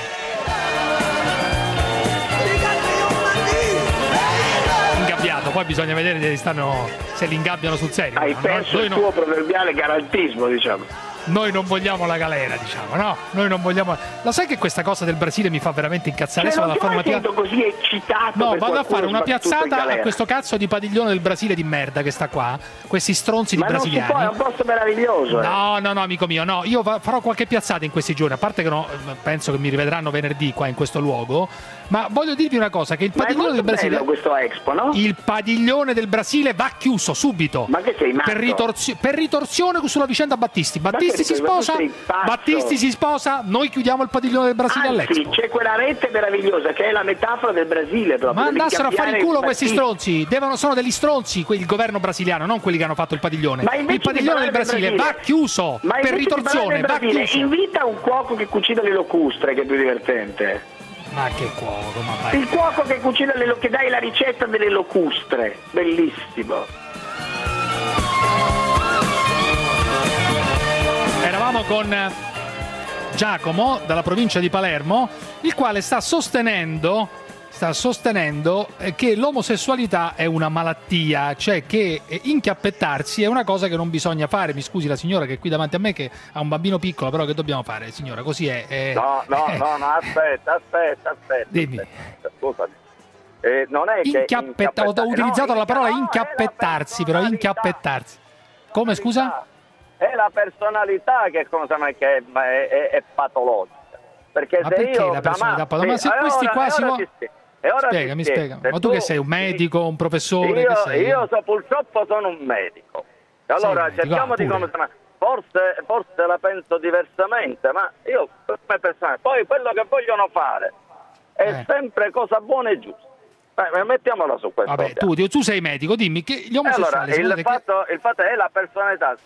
Ingabbiato, poi bisogna vedere se li ingabbiano sul serio. Hai perso il tuo proverbiale garantismo, diciamo. Noi non vogliamo la galera, diciamo, no? Noi non vogliamo. Lo sai che questa cosa del Brasile mi fa veramente incazzare? Cioè, non ti sento così eccitato. No, vado a fare una piazzata a questo cazzo di padiglione del Brasile di merda che sta qua. Questi stronzi di brasiliani. Ma non si può, è un posto meraviglioso. No, amico mio, no. Io farò qualche piazzata in questi giorni. A parte che penso che mi rivedranno venerdì qua in questo luogo. Ma voglio dirvi una cosa, che il padiglione del Brasile. Bello questo Expo, no? Il padiglione del Brasile va chiuso subito. Ma che sei matto? Per ritorsione sulla vicenda Battisti. Battisti si sposa. Battisti si sposa, noi chiudiamo il padiglione del Brasile all'Expo. C'è quella rete meravigliosa che è la metafora del Brasile proprio. Ma andassero a fare il culo questi stronzi. Sono degli stronzi il governo brasiliano, non quelli che hanno fatto il padiglione. Il padiglione del Brasile va chiuso per ritorsione, va chiuso. Invita un cuoco che cucina le locustre, che è più divertente. Ma che cuoco, ma vai. Il cuoco che cucina che dai la ricetta delle locustre, bellissimo. Eravamo con Giacomo dalla provincia di Palermo, il quale sta sostenendo che l'omosessualità è una malattia, cioè che inchiappettarsi è una cosa che non bisogna fare. Mi scusi la signora che è qui davanti a me, che ha un bambino piccolo, però che dobbiamo fare, signora? Così è. No, aspetta. Dimmi. Scusami. Non è che ho utilizzato la parola inchiappettarsi, però inchiappettarsi. Come, scusa? È la personalità che è patologica. Perché ma se perché io la personalità patologica? Ma se questi qua si Spiegami. Ma tu che sei un medico, un professore? Io purtroppo sono un medico. Allora cerchiamo di come forse la penso diversamente, ma io come persona, poi quello che vogliono fare è sempre cosa buona e giusta. Mettiamola su questo. Vabbè, tu sei medico, dimmi che gli omosessuali... Allora, il fatto è la personalità.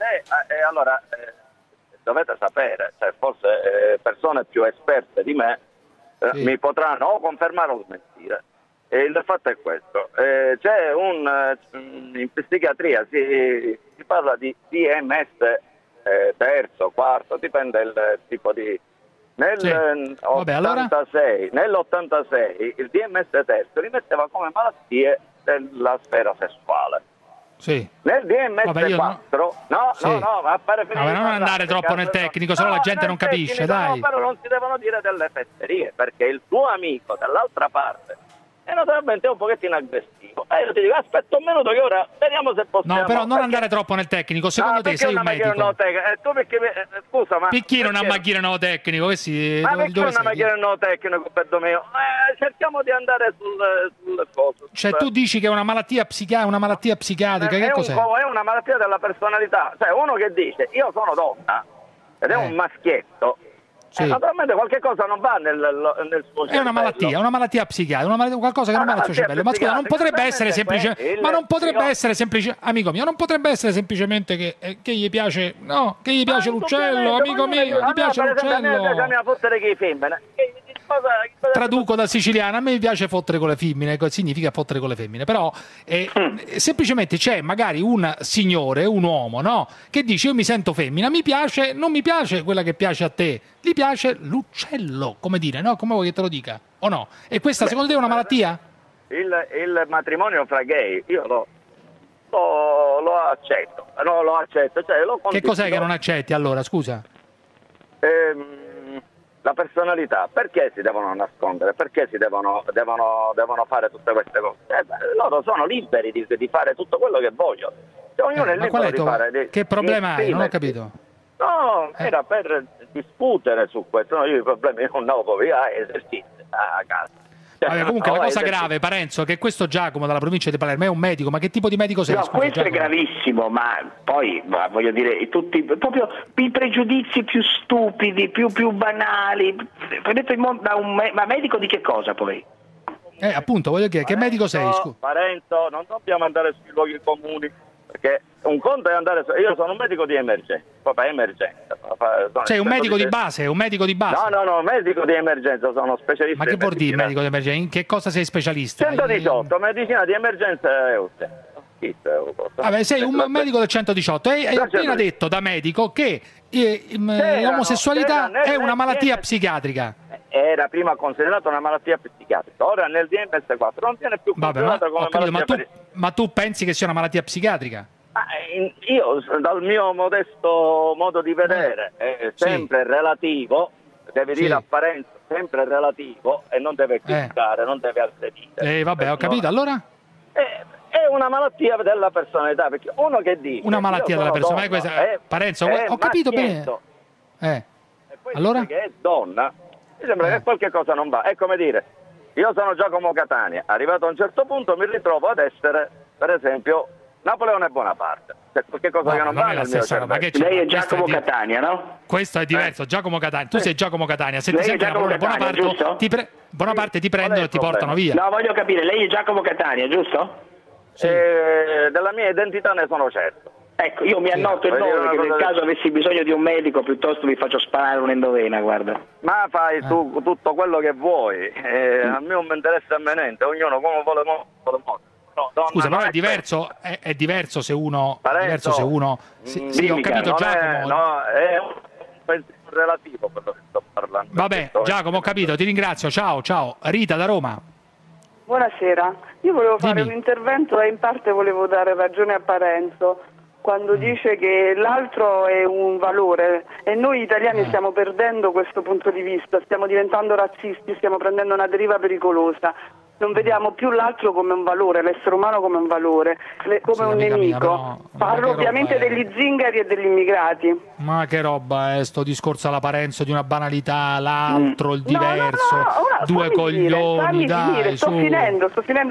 Dovete sapere, forse persone più esperte di me mi potranno o confermare o smentire. Il fatto è questo. C'è in psichiatria si parla di DMS terzo, quarto, dipende dal tipo di... Nell'86 il DMS terzo li metteva come malattie della sfera sessuale. Sì. Nel DMS 4 no, non andare troppo nel tecnico, sennò la gente non capisce, dai. No, però non si devono dire delle fesserie, perché il tuo amico dall'altra parte è naturalmente un pochettino aggressivo. Io ti dico, aspetta un minuto che ora vediamo se possiamo... No, però non andare troppo nel tecnico, secondo te sei un medico. Tu perché, scusa, ma... Perché non ha macchina neotecnico? Ma perché non ha macchina neotecnico, Peddomeo? Cerchiamo di andare sul coso. Cioè tu dici che è una malattia psichiatrica, che cos'è? È una malattia della personalità. Cioè uno che dice, io sono donna, ed è un maschietto, naturalmente qualche cosa non va nel suo cervello. È una malattia psichiatrica, qualcosa che non va nel suo cervello. Ma scusa, non potrebbe essere semplicemente... Ma non potrebbe essere semplicemente... Amico mio, non potrebbe essere semplicemente che gli piace... No, che gli piace l'uccello, amico mio, gli piace l'uccello. Traduco dal siciliano, a me piace fottere con le femmine, significa fottere con le femmine, però semplicemente c'è magari un signore, un uomo, no? Che dice io mi sento femmina, non mi piace quella che piace a te, gli piace l'uccello, come dire, no? Come vuoi che te lo dica, o no? E questa secondo te è una malattia? Il matrimonio fra gay, io lo accetto, no, lo accetto, cioè lo condivido. Che cos'è che non accetti allora, scusa? La personalità, perché si devono nascondere? Perché si devono fare tutte queste cose? Loro sono liberi di fare tutto quello che vogliono. Cioè, ognuno è libero di fare. Che problema hai? Non ho capito. No, era per discutere su questo. No, io i problemi non ho, via esercizio a casa. Vabbè, comunque la cosa grave, Parenzo, che questo Giacomo dalla provincia di Palermo è un medico, ma che tipo di medico sei? No, scusa, questo Giacomo? è gravissimo, ma poi voglio dire, proprio i pregiudizi più stupidi, più banali. Ma medico di che cosa poi? Appunto, voglio chiedere, che medico sei? Parenzo, non dobbiamo andare sui luoghi comuni, perché un conto è andare io sono un medico di emergenza, proprio emergenza. Sei un medico di base, un medico di base? No, medico di emergenza, sono specialista. Ma che vuol dire medico di emergenza? In che cosa sei specialista? 118, medicina di emergenza e urgenza. Vabbè, sei un medico del 118 e hai appena detto da medico che l'omosessualità è una malattia psichiatrica. Era prima considerata una malattia psichiatrica, ora nel DMS4 non viene più considerata come malattia. Ma tu pensi che sia una malattia psichiatrica? Io, dal mio modesto modo di vedere, è sempre relativo, deve dire apparenza, sempre relativo, e non deve criticare, non deve aggredire. Vabbè, ho capito, allora? È una malattia della personalità, perché uno che dice... Una malattia della personalità, Parenzo, ho capito bene. E poi allora? Che è donna, mi sembra che qualche cosa non va. È come dire, io sono Giacomo Catania, arrivato a un certo punto mi ritrovo ad essere, per esempio, Napoleone Bonaparte. C'è qualche cosa che non va nel mio cervello. Lei è Giacomo Catania, no? Questo è diverso, Giacomo Catania. Tu sei Giacomo Catania, se ti senti Napoleone Bonaparte, Bonaparte ti prendono e ti portano via. No, voglio capire, lei è Giacomo Catania, giusto? Sì. Della mia identità ne sono certo. Ecco, io mi annoto il nome, che nel caso avessi bisogno di un medico piuttosto vi faccio sparare un'endovena, guarda. Ma fai tu tutto quello che vuoi, a me non mi interessa niente, ognuno come vuole modo. Scusa, però è diverso se uno... Diverso se uno... Sì, ho capito, Giacomo. No, è un pensiero relativo quello che sto parlando. Vabbè, Giacomo, ho capito, ti ringrazio, ciao. Rita da Roma. Buonasera, io volevo fare un intervento e in parte volevo dare ragione a Parenzo quando dice che l'altro è un valore e noi italiani stiamo perdendo questo punto di vista, stiamo diventando razzisti, stiamo prendendo una deriva pericolosa. Non vediamo più l'altro come un valore, l'essere umano come un valore, come un nemico. Parlo ovviamente degli zingari e degli immigrati. Ma che roba è sto discorso alla Parenzo di una banalità, l'altro, il diverso, due coglioni, dai, sto finendo.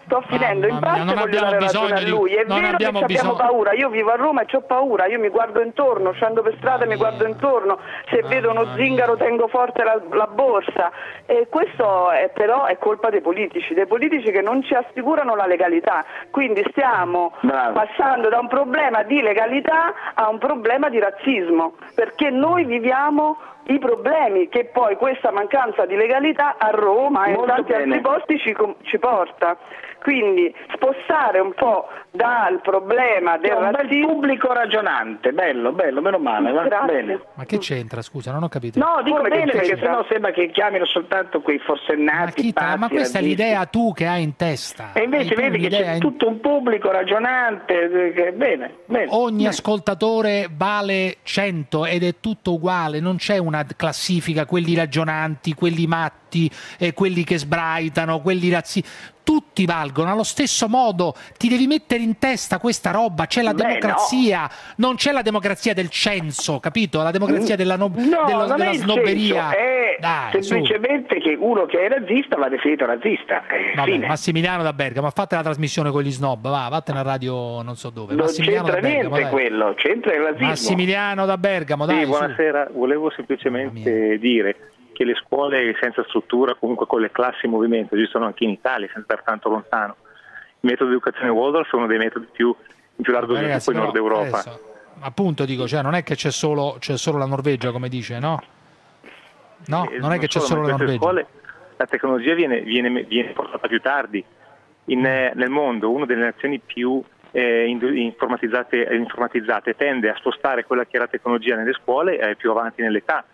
Sto finendo, in parte voglio dare ragione a lui, è vero che abbiamo paura, io vivo a Roma e ho paura, io mi guardo intorno, scendo per strada e mi guardo intorno, se vedo uno zingaro tengo forte la borsa, e questo però è colpa dei politici che non ci assicurano la legalità, quindi stiamo passando da un problema di legalità a un problema di razzismo, perché noi viviamo i problemi che poi questa mancanza di legalità a Roma e in tanti altri posti ci porta. Quindi spostare un po' dal problema del razzismo. Un bel pubblico ragionante, bello, meno male. Bene. Ma che c'entra, scusa, non ho capito. No, dico bene perché sennò sembra che chiamino soltanto quei forsennati. Ma questa è l'idea tu che hai in testa. E invece vedi che c'è tutto un pubblico ragionante, bene. Ogni ascoltatore vale 100 ed è tutto uguale, non c'è una classifica, quelli ragionanti, quelli matti, quelli che sbraitano, quelli razzisti. Tutti valgono allo stesso modo, ti devi mettere in testa questa roba, c'è la democrazia, non c'è la democrazia del censo, capito? La democrazia della snobberia. È semplicemente che uno che è razzista va definito razzista. Vabbè, Massimiliano da Bergamo, fate la trasmissione con gli snob, vattene a radio non so dove. Non c'entra niente quello, c'entra il razzismo. Massimiliano da Bergamo, dai. Sì, buonasera, volevo semplicemente dire che le scuole senza struttura, comunque con le classi in movimento, esistono anche in Italia, senza andare tanto lontano. Il metodo di educazione Waldorf è uno dei metodi più largo sviluppo in Nord Europa. Appunto dico, cioè non è che c'è solo la Norvegia, come dice, no? No, non è che c'è solo la Norvegia. Scuole, la tecnologia viene portata più tardi. Nel mondo, una delle nazioni più informatizzate tende a spostare quella che è la tecnologia nelle scuole più avanti nell'età.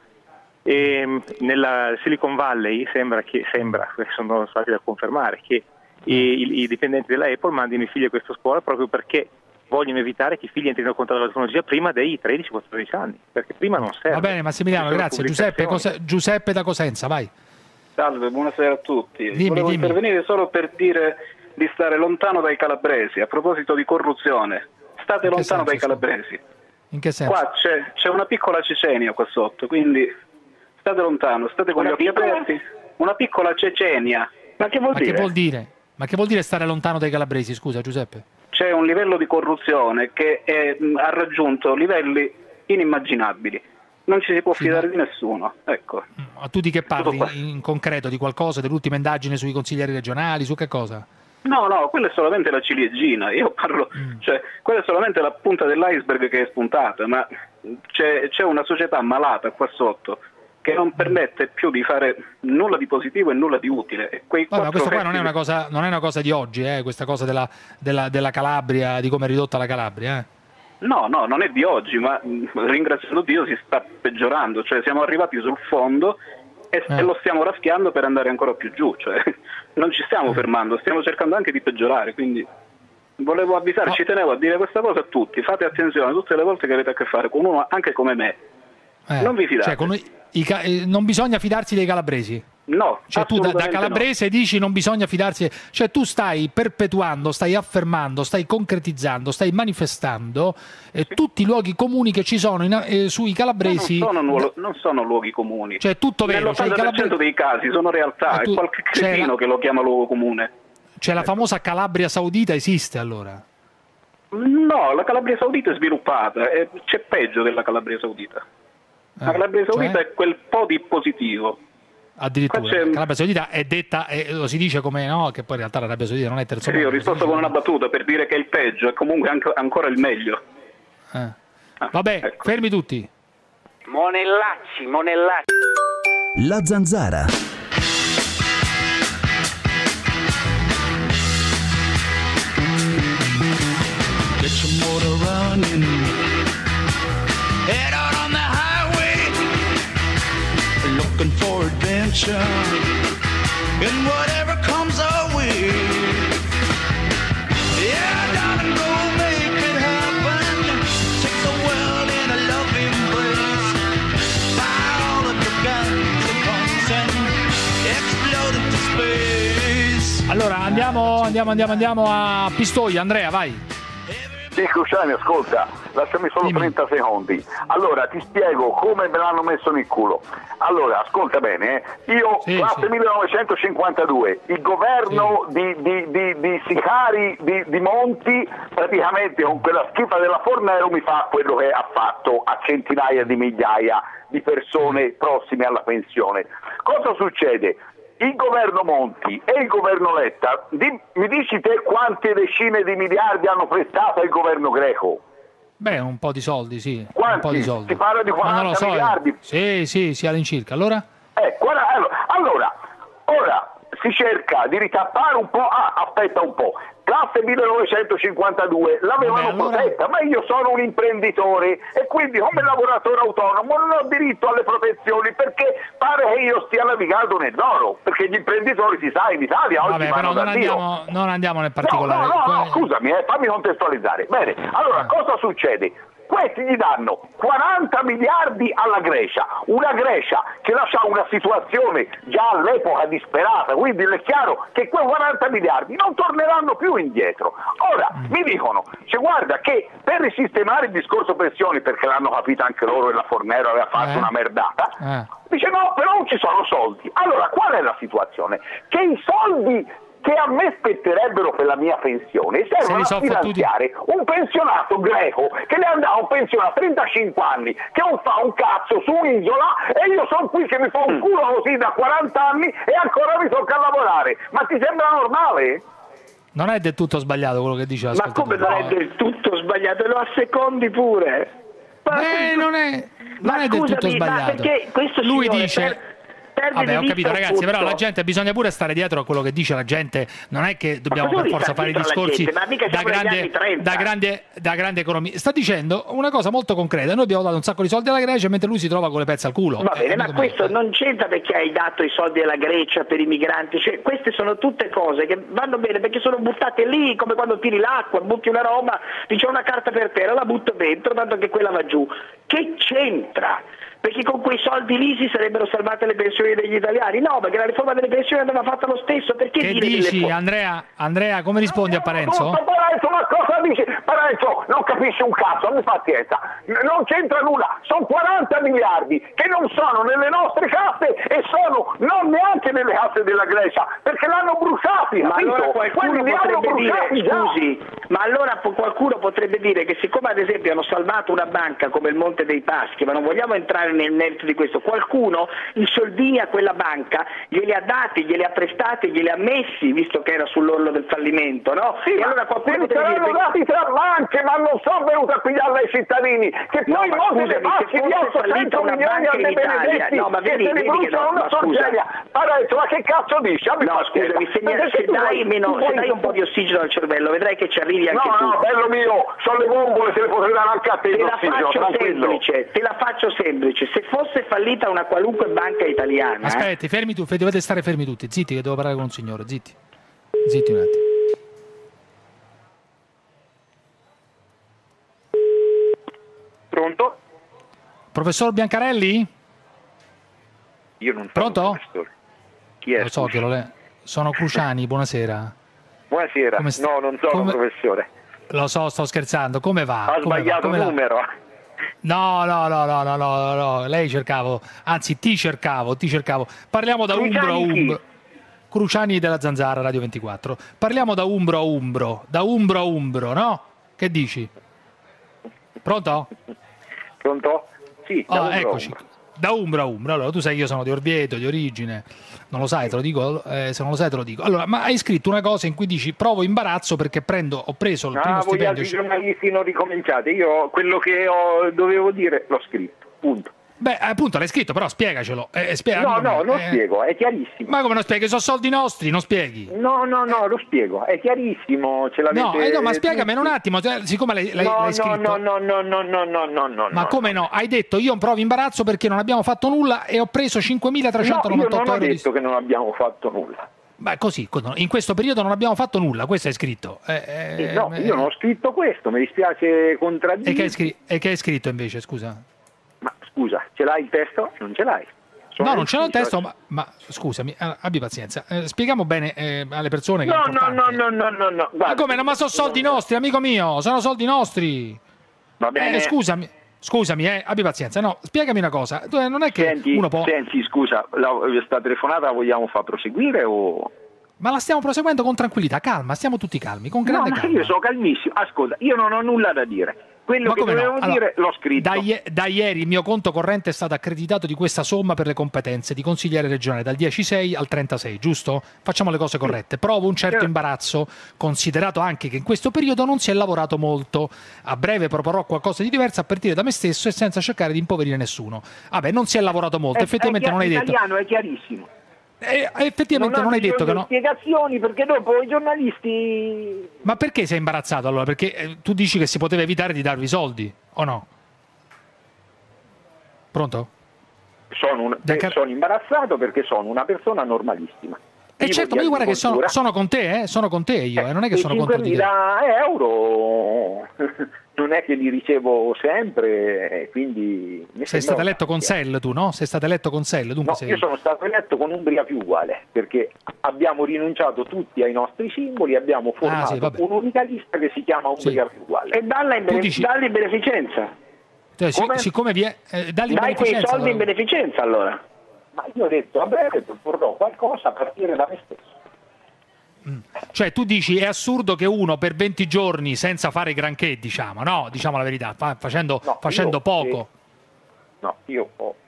E nella Silicon Valley sembra, sono stati da confermare, che i dipendenti della Apple mandino i figli a questa scuola proprio perché vogliono evitare che i figli entrino in contatto con la tecnologia prima dei 13-14 anni, perché prima non serve. Va bene Massimiliano, grazie. Giuseppe da Cosenza, vai. Salve, buonasera a tutti. Dimmi. Intervenire solo per dire di stare lontano dai calabresi, a proposito di corruzione. State lontano dai calabresi. In che senso? Qua c'è una piccola Cecenia qua sotto, quindi state lontano, state con gli occhi aperti. Una piccola Cecenia. Ma che vuol dire? Ma che vuol dire stare lontano dai calabresi, scusa Giuseppe? C'è un livello di corruzione che ha raggiunto livelli inimmaginabili. Non ci si può fidare di nessuno. Ecco. Ma tu di che parli in concreto? Di qualcosa? Dell'ultima indagine sui consiglieri regionali? Su che cosa? No, quella è solamente la ciliegina. Io parlo, cioè, quella è solamente la punta dell'iceberg che è spuntata, ma c'è una società malata qua sotto che non permette più di fare nulla di positivo e nulla di utile. E ma questa qua non è una cosa di oggi, questa cosa della Calabria, di come è ridotta la Calabria. No, non è di oggi, ma ringraziando Dio si sta peggiorando, cioè siamo arrivati sul fondo e lo stiamo raschiando per andare ancora più giù, cioè non ci stiamo fermando, stiamo cercando anche di peggiorare, quindi volevo avvisare, ci tenevo a dire questa cosa a tutti, fate attenzione tutte le volte che avete a che fare con uno anche come me, non vi fidate. Non bisogna fidarsi dei calabresi? No, cioè tu da calabrese dici non bisogna fidarsi, cioè tu stai perpetuando, stai affermando, stai concretizzando, stai manifestando tutti i luoghi comuni che ci sono sui calabresi. Non sono luoghi comuni, cioè tutto vero, nell'80% dei casi sono realtà, è qualche cretino che lo chiama luogo comune. Cioè la famosa Calabria Saudita esiste allora? No, la Calabria Saudita è sviluppata, c'è peggio della Calabria Saudita. La Calabria Saudita è quel po' di positivo. Addirittura la Calabria Saudita è detta, lo si dice come che poi in realtà l'Arabia Saudita non è terzo mondo. Sì, ho risposto con una battuta per dire che è il peggio, è comunque ancora il meglio. Vabbè, ecco. Fermi tutti. Monellacci. La Zanzara. Get your motor running. Head out on the highway, looking for adventure, and whatever comes our way. Yeah, darling, go make it happen. Take the world in a loving embrace. Fire all of your guns and bombs and explode into space. Allora andiamo a Pistoia. Andrea, vai. Sì, Cruciani, ascolta, lasciami solo 30 secondi. Allora, ti spiego come me l'hanno messo nel culo. Allora, ascolta bene, io, classe 1952, il governo di Sicari di Monti, praticamente con quella schifa della Fornero mi fa quello che ha fatto a centinaia di migliaia di persone prossime alla pensione. Cosa succede? Il governo Monti e il governo Letta, mi dici te quante decine di miliardi hanno prestato il governo greco? Beh, un po' di soldi, sì. Quanti? Un po' di soldi. Si parla di 40 miliardi? Sì, all'incirca. Allora? Allora, ora si cerca di ritappare un po'. Aspetta un po'. Classe 1952 l'avevano protetta, ma io sono un imprenditore e quindi come lavoratore autonomo non ho diritto alle protezioni, perché pare che io stia navigando nell'oro, perché gli imprenditori, si sa, in Italia oggi vanno da Dio. Non andiamo nel particolare. No, scusami, fammi contestualizzare. Bene, allora cosa succede? Questi gli danno 40 miliardi alla Grecia, una Grecia che lascia una situazione già all'epoca disperata, quindi è chiaro che quei 40 miliardi non torneranno più indietro. Ora, mi dicono, guarda che per risistemare il discorso pensioni, perché l'hanno capito anche loro e la Fornero aveva fatto una merdata, dice no, però non ci sono soldi. Allora, qual è la situazione? Che i soldi che a me spetterebbero per la mia pensione servono a finanziare un pensionato greco che le andava un pensione a 35 anni che non fa un cazzo su un'isola e io sono qui che mi fa un culo così da 40 anni e ancora mi tocca lavorare. Ma ti sembra normale? Non è del tutto sbagliato quello che dice Ma come non è del tutto sbagliato? Lo assecondi pure. Non è del tutto sbagliato. Perché questo lui signore dice... Vabbè, ho capito ragazzi, però la gente bisogna pure stare dietro a quello che dice la gente, non è che dobbiamo per forza fare i discorsi da grande economia. Sta dicendo una cosa molto concreta: noi abbiamo dato un sacco di soldi alla Grecia mentre lui si trova con le pezze al culo. Va bene, ma questo non c'entra perché hai dato i soldi alla Grecia per i migranti, cioè queste sono tutte cose che vanno bene perché sono buttate lì, come quando tiri l'acqua, butti una roba, dice una carta per terra, la butto dentro tanto che quella va giù. Che c'entra? Perché con quei soldi lì si sarebbero salvate le pensioni degli italiani? No, perché la riforma delle pensioni andava fatta lo stesso. Perché che dici, Andrea, come rispondi a Parenzo? Parenzo, ma cosa dici? Parenzo, non capisci un cazzo, abbi pazienza. Non c'entra nulla, sono 40 miliardi che non sono nelle nostre casse e sono non neanche nelle casse della Grecia, perché l'hanno bruciati, ma capito? allora qualcuno potrebbe dire, scusi, ma allora qualcuno potrebbe dire che siccome ad esempio hanno salvato una banca come il Monte dei Paschi, ma non vogliamo entrare nel merito di questo, qualcuno i soldini a quella banca glieli ha dati, glieli ha prestati, glieli ha messi, visto che era sull'orlo del fallimento, no? Sì, e allora qualcuno potrebbe dire dati tra banche, ma non sono venuti a pigliarla ai cittadini, che poi no, Monte dei Paschi di 800 milioni a De Benedetti, no, ma vedi, che se ne bruciano una sorgenia. Parenzo, ma che cazzo dici? No, scusami, se dai un po' di ossigeno al cervello, vedrai che ci arrivi anche tu. No, bello mio, sono le bombole, se le potrei dare anche a te. Te la faccio semplice. Se fosse fallita una qualunque banca italiana... Aspetti, fermi tu, dovete stare fermi tutti, zitti che devo parlare con un signore, zitti un attimo. Pronto? Professor Biancarelli? Io non sono pronto? professore. Chi è? Lo so che sono Cruciani, buonasera. Buonasera, no, non sono professore. Lo so, sto scherzando, come va? Ha sbagliato il numero. No, lei cercavo, anzi ti cercavo. Parliamo da Umbro a Umbro. Cruciani della Zanzara, Radio 24. Parliamo da Umbro a Umbro, no? Che dici? Pronto? Pronto? Sì, eccoci. Da Umbro a Umbro. Allora, tu sai che io sono di Orvieto, di origine. Non lo sai, te lo dico. Se non lo sai, te lo dico. Allora, ma hai scritto una cosa in cui dici provo imbarazzo perché ho preso il primo stipendio. Voi altri giornalisti non ricominciate. Io quello che dovevo dire l'ho scritto. Punto. Beh, appunto l'hai scritto, però spiegacelo. Non spiego, è chiarissimo. Ma come non spieghi? Sono soldi nostri, non spieghi? No, lo spiego, è chiarissimo. Ce l'avete... No, ma spiegamelo un attimo, siccome l'hai scritto. No. Ma come no? Hai detto io provo imbarazzo perché non abbiamo fatto nulla e ho preso 5.398 euro. Io non ho detto che non abbiamo fatto nulla. Beh, così, in questo periodo non abbiamo fatto nulla, questo hai scritto. Io non ho scritto questo, mi dispiace contraddire. E che hai scritto invece, scusa? Ma scusa, ce l'hai il testo? Non ce l'hai. No, non ce l'ho il testo, ma scusami, abbi pazienza. Spieghiamo bene alle persone che No. Ma Guarda, come? No, ma sono soldi nostri, amico mio, sono soldi nostri. Va bene. Scusami, abbi pazienza. No, spiegami una cosa. Non è che uno può... Senti, scusa, sta telefonata la vogliamo far proseguire o... Ma la stiamo proseguendo con tranquillità, calma, stiamo tutti calmi, con grande calma. Io sono calmissimo. Ascolta, io non ho nulla da dire. Quello che dovevo dire l'ho scritto. Da ieri il mio conto corrente è stato accreditato di questa somma per le competenze di consigliere regionale, dal 10/6 al 36, giusto? Facciamo le cose corrette. Provo un certo imbarazzo, considerato anche che in questo periodo non si è lavorato molto. A breve proporrò qualcosa di diverso a partire da me stesso e senza cercare di impoverire nessuno. Vabbè, non si è lavorato molto, effettivamente non hai detto. L'italiano è chiarissimo. Effettivamente non hai detto che no. Spiegazioni, perché dopo i giornalisti... Ma perché sei imbarazzato allora? Perché tu dici che si poteva evitare di darvi soldi, o no? Pronto? Sono imbarazzato perché sono una persona normalissima. Certo, ma io guarda che sono con te, sono con te io, non è che sono contro di te. 5.000 euro non è che li ricevo sempre, quindi... Sei stato eletto con Sell tu, no? Sei stato eletto con Sell, dunque io sono stato eletto con Umbria Più Uguale, perché abbiamo rinunciato tutti ai nostri simboli, abbiamo formato un'unica lista che si chiama Umbria Più Uguale. E dalla in beneficenza. Siccome dai quei soldi in beneficenza allora. Ma io ho detto a breve proporrò qualcosa a partire da me stesso. Cioè tu dici è assurdo che uno per 20 giorni senza fare granché, diciamo, no? Diciamo la verità, facendo poco. Io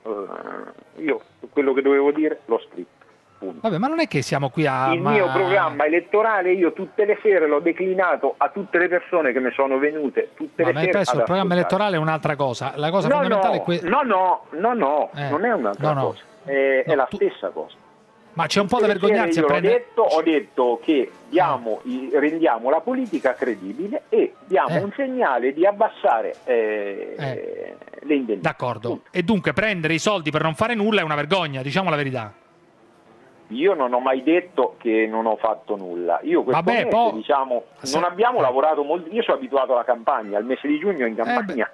quello che dovevo dire l'ho scritto. Punto. Vabbè, ma non è che siamo qui a... Il mio programma elettorale io tutte le sere l'ho declinato a tutte le persone che mi sono venute tutte le sere. Ma il programma elettorale è un'altra cosa. La cosa fondamentale è questa. No, non è un'altra cosa. È la stessa cosa. Ma c'è un po' da vergognarsi a prendere... Ho detto che rendiamo la politica credibile e diamo un segnale di abbassare le indennità. D'accordo. E dunque prendere i soldi per non fare nulla è una vergogna, diciamo la verità. Io non ho mai detto che non ho fatto nulla. Io questo mese, non abbiamo lavorato molto. Io sono abituato alla campagna, al mese di giugno in campagna.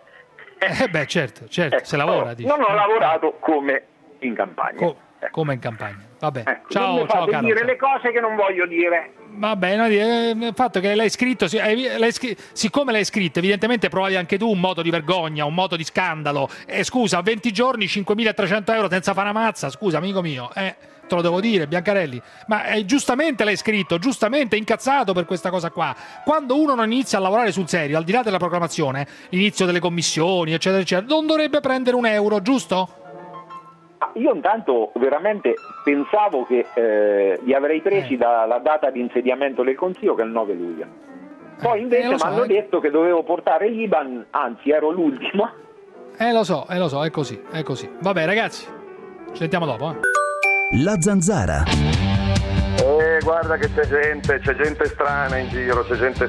Certo, se lavora. Non ho lavorato come in campagna. Come in campagna. Vabbè. Ciao Carlo. Dire le cose che non voglio dire. Vabbè, il fatto che l'hai scritto, siccome l'hai scritto, evidentemente provavi anche tu un moto di vergogna, un moto di scandalo. Scusa, 20 giorni, 5.300 euro senza fare una mazza, scusa amico mio, te lo devo dire, Biancarelli. Ma giustamente l'hai scritto, giustamente incazzato per questa cosa qua. Quando uno non inizia a lavorare sul serio, al di là della proclamazione, l'inizio delle commissioni, eccetera, eccetera, non dovrebbe prendere un euro, giusto? Io intanto veramente pensavo che li avrei presi dalla data di insediamento del Consiglio, che è il 9 luglio. Poi invece mi hanno detto che dovevo portare l'Iban, anzi ero l'ultimo. Lo so, è così. Vabbè ragazzi, ci sentiamo dopo. La Zanzara. Guarda che c'è gente strana in giro,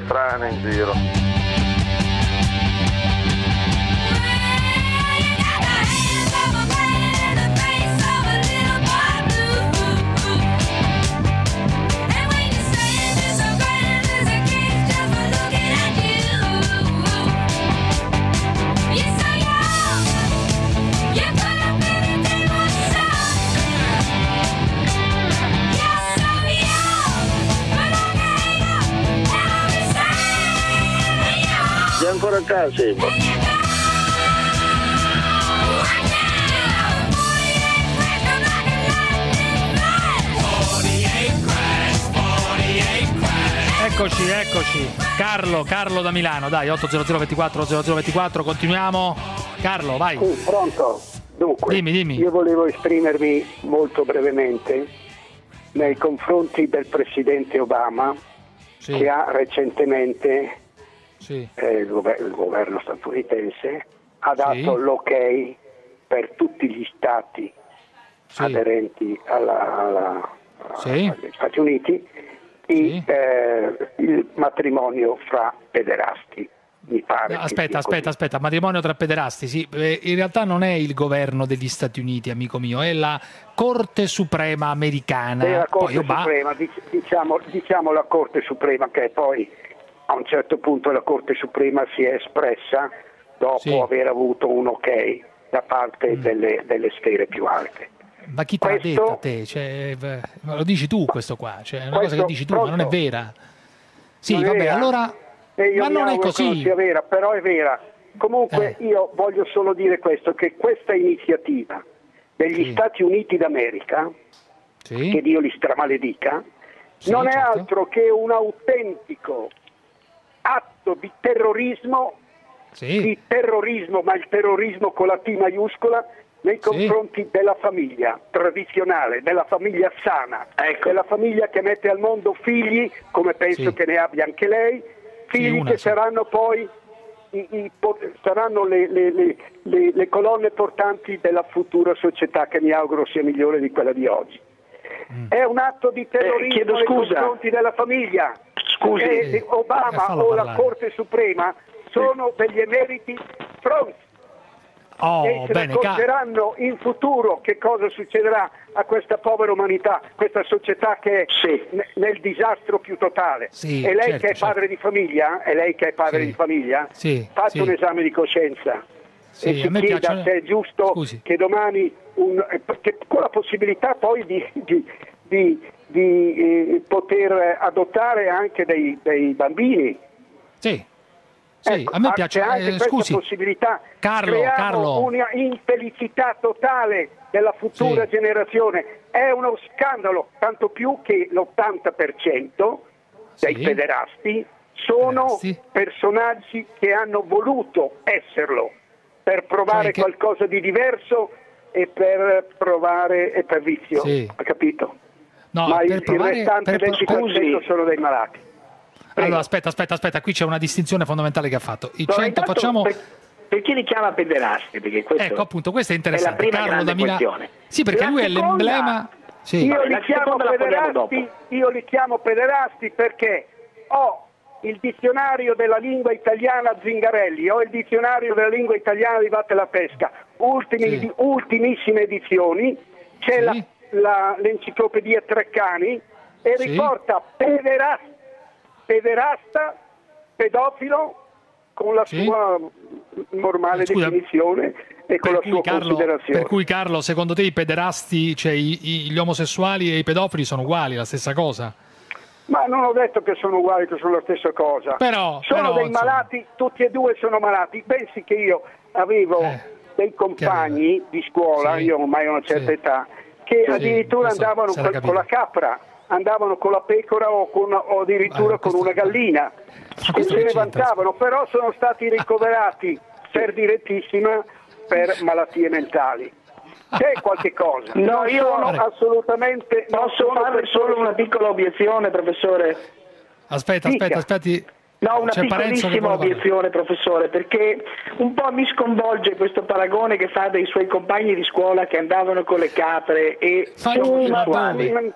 Sei ancora a casa? Eccoci. Carlo da Milano, dai, 800 24 0024, continuiamo. Carlo, vai. Pronto? Dunque, dimmi. Io volevo esprimermi molto brevemente nei confronti del presidente Obama, che ha recentemente il governo statunitense ha dato l'ok per tutti gli stati aderenti agli Stati Uniti il matrimonio fra pederasti. Mi pare. Aspetta, matrimonio tra pederasti, sì. In realtà non è il governo degli Stati Uniti, amico mio, è la Corte Suprema americana. È la Corte Suprema, diciamo la Corte Suprema, che poi a un certo punto la Corte Suprema si è espressa dopo aver avuto un ok da parte delle sfere più alte. Ma chi te l'ha detto a te? Cioè, lo dici tu questo qua, cioè, è una cosa che dici tu, ma non è vera. Sì, non vabbè, vera. allora... Ma non è così. Non sia vera, però è vera. Comunque io voglio solo dire questo, che questa iniziativa degli Stati Uniti d'America, che Dio li stramaledica, non è altro che un autentico atto di terrorismo, ma il terrorismo con la T maiuscola, nei confronti della famiglia tradizionale, della famiglia sana, della famiglia che mette al mondo figli, come penso che ne abbia anche lei, figli che saranno poi saranno le colonne portanti della futura società, che mi auguro sia migliore di quella di oggi. È un atto di terrorismo nei confronti della famiglia. Scusi. Obama o la Corte Suprema sono degli emeriti stronzi. E se ne accorgeranno in futuro che cosa succederà a questa povera umanità, questa società che è nel disastro più totale. E lei che è padre di famiglia, faccia un esame di coscienza e si chieda se è giusto che domani che con la possibilità poi di poter adottare anche dei bambini. Sì, a me piace. Anche questa possibilità, Carlo. una infelicità totale della futura generazione. È uno scandalo, tanto più che l'80% dei pederasti sono personaggi che hanno voluto esserlo per provare qualcosa di diverso e per provare e per vizio. Ha capito? No, ma per il provare, restante 20% sono dei malati. Allora, aspetta, qui c'è una distinzione fondamentale che ha fatto. Facciamo... Perché li chiama pederasti? Perché questo appunto, questo è interessante. È la prima grande questione. Sì, perché lui è l'emblema... Io li chiamo pederasti perché ho il dizionario della lingua italiana Zingarelli, ho il dizionario della lingua italiana di Vatte la Pesca, ultimissime edizioni, c'è l'enciclopedia Treccani e riporta pederasta, pedofilo, con la sua normale definizione e con la sua considerazione. Per cui Carlo, secondo te i pederasti, cioè gli omosessuali e i pedofili sono uguali, la stessa cosa? Ma non ho detto che sono uguali, che sono la stessa cosa. Sono dei malati, tutti e due sono malati. Pensi che io avevo dei compagni di scuola, io ormai ho una certa età, che addirittura andavano con la capra, andavano con la pecora o addirittura con una gallina, e se ne vantavano, però sono stati ricoverati per direttissima per malattie mentali. C'è qualche cosa? No, io assolutamente posso fare solo una piccola obiezione, professore. Aspetta. No, una piccolissima obiezione, professore, perché un po' mi sconvolge questo paragone che fa dei suoi compagni di scuola che andavano con le capre e omosessuali.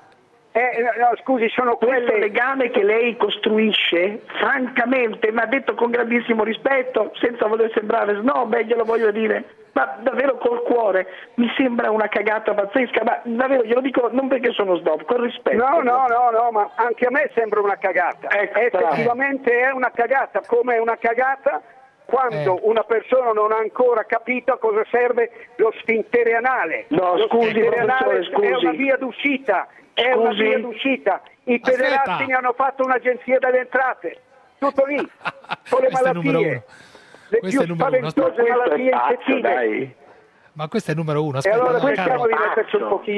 Scusi, sono questo legame che lei costruisce, francamente, mi ha detto con grandissimo rispetto, senza voler sembrare snob, glielo voglio dire, ma davvero col cuore, mi sembra una cagata pazzesca, ma davvero glielo dico non perché sono snob, con rispetto. No, ma anche a me sembra una cagata. Effettivamente è una cagata, come è una cagata quando una persona non ha ancora capito a cosa serve lo sfintere anale. No, scusi, professore, scusi. È una via d'uscita. Una via d'uscita. I pederasti ne hanno fatto un'agenzia delle entrate, tutto lì, con le malattie, le più spaventose malattie infettive. Ma questo è il numero uno. E allora cerchiamo di metterci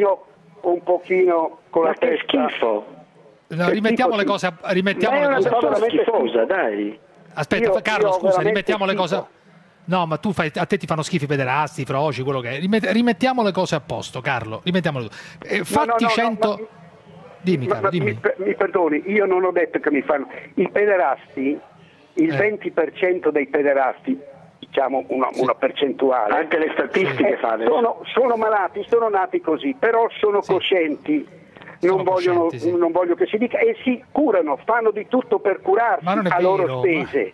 un pochino con la testa. Schifo. No, rimettiamo le cose. Ma è una persona schifosa, dai. Aspetta, Carlo, scusa, rimettiamo le cose. No, ma a te ti fanno schifo i pederasti, i froci, quello che è. Rimettiamo le cose a posto, Carlo. Rimettiamole. Fatti 100. Dimmi, Carlo, dimmi. Mi perdoni, io non ho detto che mi fanno. I pederasti, il 20% dei pederasti, diciamo una percentuale. Anche le statistiche fanno. Sono malati, sono nati così, però sono coscienti. Non voglio che si dica, e si curano, fanno di tutto per curarsi a loro spese.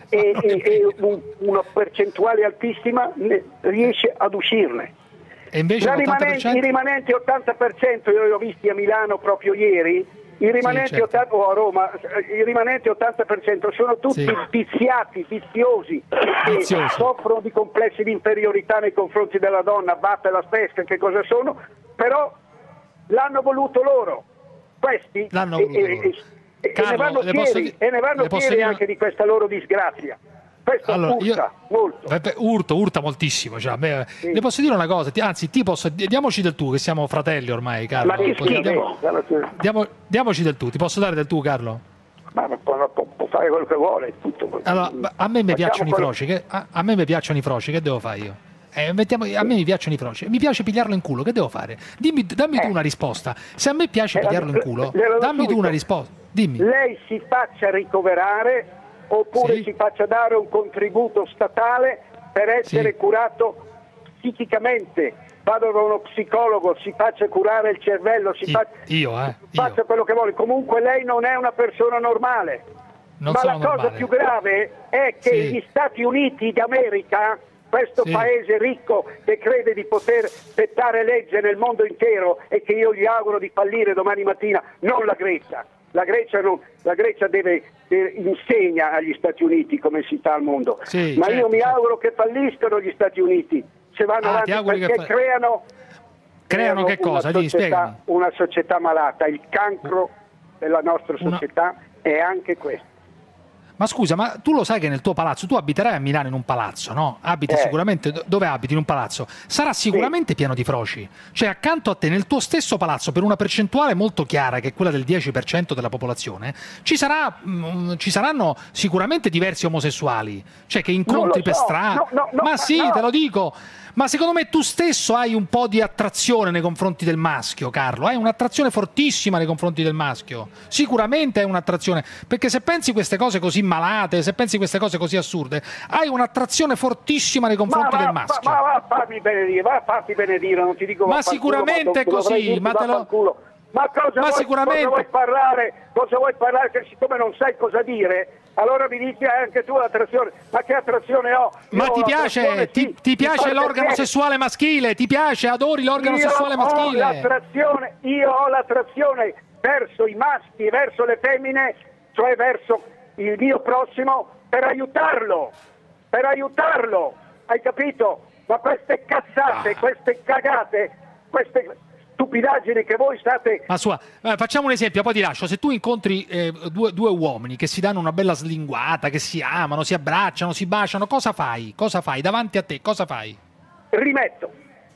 E una percentuale altissima riesce ad uscirne. E invece i rimanenti 80%, io li ho visti a Milano proprio ieri, i rimanenti 80%, o a Roma, i rimanenti 80% sono tutti viziati, viziosi, che soffrono di complessi di inferiorità nei confronti della donna, Vatte la Pesca, che cosa sono? però l'hanno voluto loro. Questi L'hanno voluto loro. Carlo, ne vanno fieri anche di questa loro disgrazia. Questo molto. Urta moltissimo. Cioè, le posso dire una cosa, anzi, diamoci del tu, che siamo fratelli ormai, Carlo. Ma che schifo. Diamoci del tu, ti posso dare del tu, Carlo? Ma può fare quello che vuole. Tutto. Allora, a me mi piacciono i froci, a me mi piacciono i froci, che devo fare io? A me mi piacciono i froci, mi piace pigliarlo in culo, che devo fare? Dammi tu una risposta. Se a me piace pigliarlo in culo, dammi tu una risposta. Dimmi. Lei si faccia ricoverare oppure si faccia dare un contributo statale per essere curato psicicamente. Vado da uno psicologo, si faccia curare il cervello, faccia quello che vuole. Comunque lei non è una persona normale. Ma la cosa più grave è che gli Stati Uniti d'America, questo paese ricco che crede di poter dettare legge nel mondo intero e che io gli auguro di fallire domani mattina, non la Grecia. La Grecia insegna agli Stati Uniti come si fa al mondo. Ma io mi auguro che falliscano gli Stati Uniti se vanno avanti, perché creano che cosa? Una società malata. Il cancro della nostra società è anche questo. Ma scusa, ma tu lo sai che nel tuo palazzo, tu abiterai a Milano in un palazzo, no? Abiti sicuramente, dove abiti? In un palazzo. Sarà sicuramente pieno di froci. Cioè, accanto a te, nel tuo stesso palazzo, per una percentuale molto chiara, che è quella del 10% della popolazione, ci saranno sicuramente diversi omosessuali. Cioè, che incontri per strada. Te lo dico. Ma secondo me tu stesso hai un po' di attrazione nei confronti del maschio, Carlo. Hai un'attrazione fortissima nei confronti del maschio. Sicuramente hai un'attrazione. Perché se pensi queste cose così malate, se pensi queste cose così assurde, hai un'attrazione fortissima nei confronti del maschio. Ma fammi benedire, non ti dico. Ma sicuramente è così. Ma sicuramente. Cosa vuoi parlare? Che siccome non sai cosa dire, allora mi dici anche tu l'attrazione. Ma che attrazione ho? Ma ti piace? Ti piace l'organo sessuale maschile? Ti piace? Adori l'organo sessuale maschile? Io ho l'attrazione verso i maschi, verso le femmine, cioè verso il mio prossimo, per aiutarlo. Hai capito? Ma queste cazzate, queste cagate, queste stupidaggini che voi state... Ma facciamo un esempio, poi ti lascio. Se tu incontri due uomini che si danno una bella slinguata, che si amano, si abbracciano, si baciano, cosa fai? Davanti a te, cosa fai? Rimetti,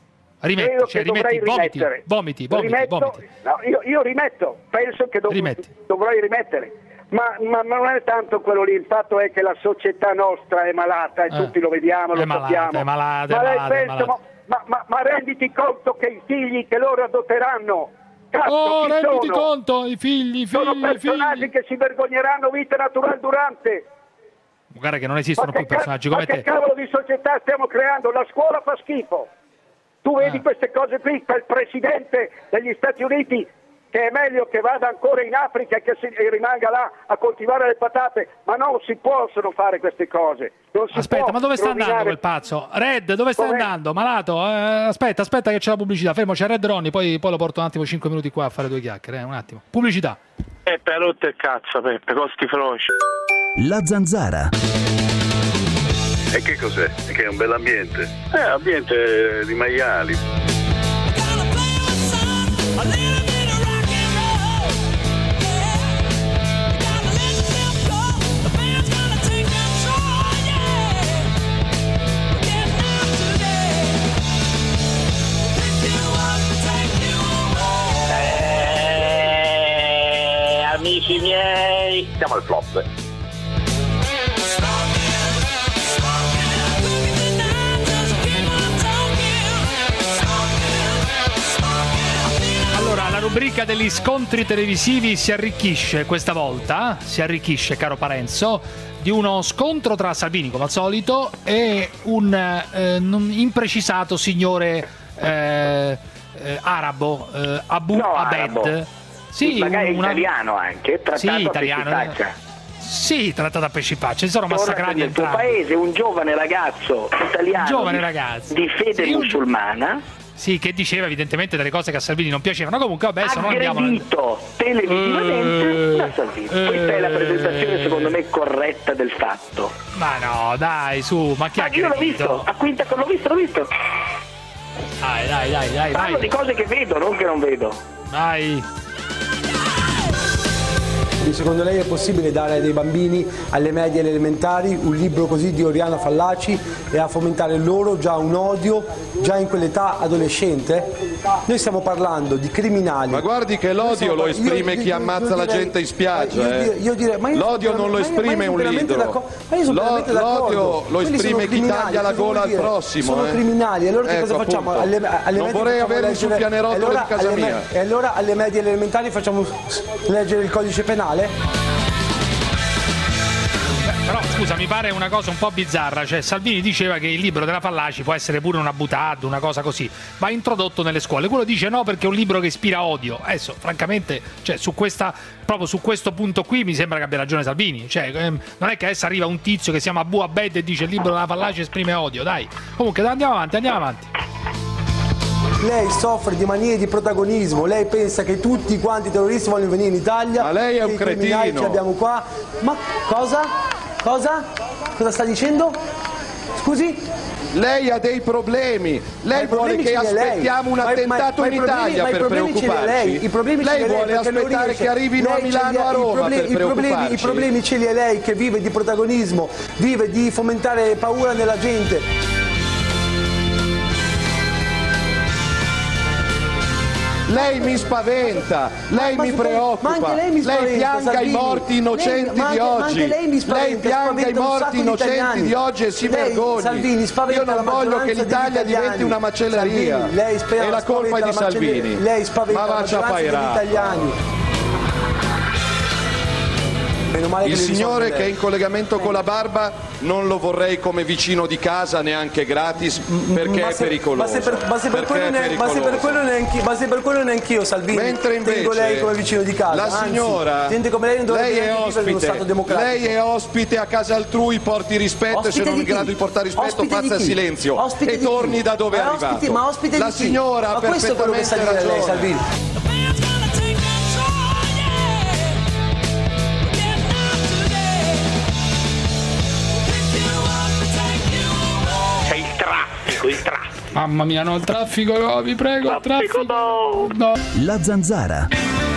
vomiti. No, io rimetto, penso che dovrei rimettere. Ma non è tanto quello lì, il fatto è che la società nostra è malata e tutti lo vediamo, lo sappiamo. È malata. Ma renditi conto che i figli che loro adotteranno, renditi conto, i figli sono personaggi che si vergogneranno vita naturale durante. Guarda che non esistono più personaggi come te. Ma che cavolo di società stiamo creando? La scuola fa schifo. Tu vedi queste cose qui, quel presidente degli Stati Uniti che è meglio che vada ancora in Africa e che rimanga là a coltivare le patate, ma non si possono fare queste cose. Aspetta, ma dove sta andando quel pazzo? Red, dove stai andando? Malato? Aspetta che c'è la pubblicità. Fermo, c'è Red Ronnie, poi lo porto un attimo 5 minuti qua a fare due chiacchiere, un attimo. Pubblicità. Peppe, ha rotto il cazzo, Peppe, costi froci. La Zanzara. E che cos'è? Che è un bell'ambiente? Ambiente di maiali. Amici miei, siamo al flop. Allora, la rubrica degli scontri televisivi si arricchisce questa volta, caro Parenzo, di uno scontro tra Salvini, come al solito, e un imprecisato signore arabo, Abu Abed. Arabo. Sì, magari italiano anche, trattato italiano. Sì, trattato a pesci faccia. Si sono massacrati nel tuo paese un giovane ragazzo italiano di fede musulmana. Sì, che diceva evidentemente delle cose che a Salvini non piacevano. Comunque adesso non andiamo televisivamente da Salvini. Questa è la presentazione secondo me corretta del fatto. Ma no, dai, su, ma chi ha io l'ho visto, a quinta l'ho visto. Dai. Parlo di cose che vedo, non che non vedo. Vai. Secondo lei è possibile dare ai dei bambini alle medie e alle elementari un libro così di Oriana Fallaci e a fomentare loro già un odio già in quell'età adolescente? Noi stiamo parlando di criminali. Ma guardi che l'odio lo esprime chi ammazza la gente in spiaggia. L'odio non lo esprime un libro. L'odio lo esprime chi taglia la gola al prossimo. Sono criminali, allora che cosa facciamo? Non vorrei averli sul pianerottolo di casa mia. E allora alle medie e alle elementari facciamo leggere il codice penale? Però scusa, mi pare una cosa un po' bizzarra, cioè Salvini diceva che il libro della Fallaci può essere pure una boutade, una cosa così, va introdotto nelle scuole. Quello dice no perché è un libro che ispira odio. Adesso francamente, cioè proprio su questo punto qui mi sembra che abbia ragione Salvini, cioè non è che adesso arriva un tizio che si chiama Abu Abed e dice il libro della Fallaci esprime odio, dai. Comunque andiamo avanti. Lei soffre di manie di protagonismo, lei pensa che tutti quanti i terroristi vogliono venire in Italia. Ma lei è un cretino. Che abbiamo qua. Ma cosa? Cosa sta dicendo? Scusi? Lei ha dei problemi. Lei vuole che aspettiamo un attentato in Italia per preoccuparci. Lei vuole aspettare che arrivino a Milano o a Roma per preoccuparci. I problemi ce li ha lei che vive di protagonismo, vive di fomentare paura nella gente. Lei mi spaventa, lei mi preoccupa, lei pianga i morti innocenti di oggi, lei pianga i morti innocenti di oggi e si vergogni. Io non voglio che l'Italia diventi una macelleria e la colpa è di Salvini. Ma vaccia a pairare. Il signore che è in collegamento con la barba non lo vorrei come vicino di casa neanche gratis perché è pericoloso. Ma se per quello neanch'io Salvini. Mentre invece tengo lei come vicino di casa. La signora, lei è ospite a casa altrui, porti rispetto e se non è in grado di portare rispetto faccia silenzio e torni da dove è arrivato. La signora ha perfettamente ragione. Il traffico. Mamma mia, no, il traffico no, vi prego. Traffico no. La Zanzara.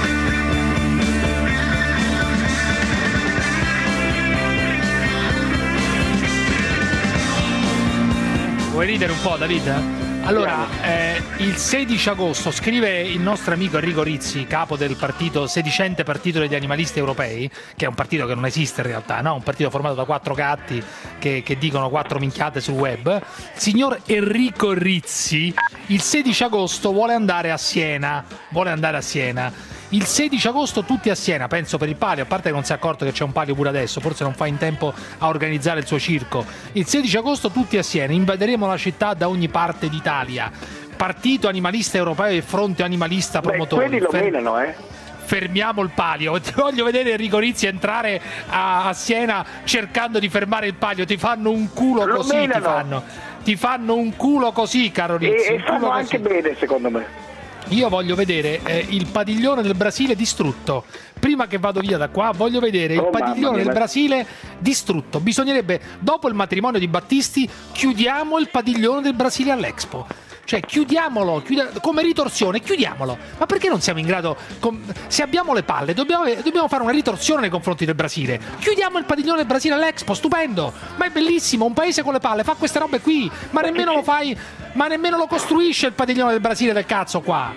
Vuoi ridere un po', David? Allora, il 16 agosto scrive il nostro amico Enrico Rizzi, capo del sedicente partito degli animalisti europei, che è un partito che non esiste in realtà, no? Un partito formato da 4 gatti che dicono 4 minchiate sul web. Il signor Enrico Rizzi il 16 agosto vuole andare a Siena. Il 16 agosto tutti a Siena, penso per il palio, a parte che non si è accorto che c'è un palio pure adesso, forse non fa in tempo a organizzare il suo circo. Il 16 agosto tutti a Siena, invaderemo la città da ogni parte d'Italia. Partito animalista europeo e fronte animalista promotori. Quelli lo menano, Fermiamo il palio. Voglio vedere Enrico Rizzi entrare a Siena cercando di fermare il palio. Ti fanno un culo così, ti fanno un culo così, caro Rizzi. E fanno anche bene, secondo me. Io voglio vedere il padiglione del Brasile distrutto. Prima che vado via da qua, voglio vedere il padiglione del Brasile distrutto. Bisognerebbe, dopo il matrimonio di Battisti, chiudiamo il padiglione del Brasile all'Expo. Cioè, chiudiamolo come ritorsione, chiudiamolo. Ma perché non siamo in grado, se abbiamo le palle, dobbiamo fare una ritorsione nei confronti del Brasile. Chiudiamo il padiglione del Brasile all'Expo, stupendo. Ma è bellissimo, un paese con le palle fa queste robe qui, ma nemmeno lo fai, ma nemmeno lo costruisce il padiglione del Brasile del cazzo qua.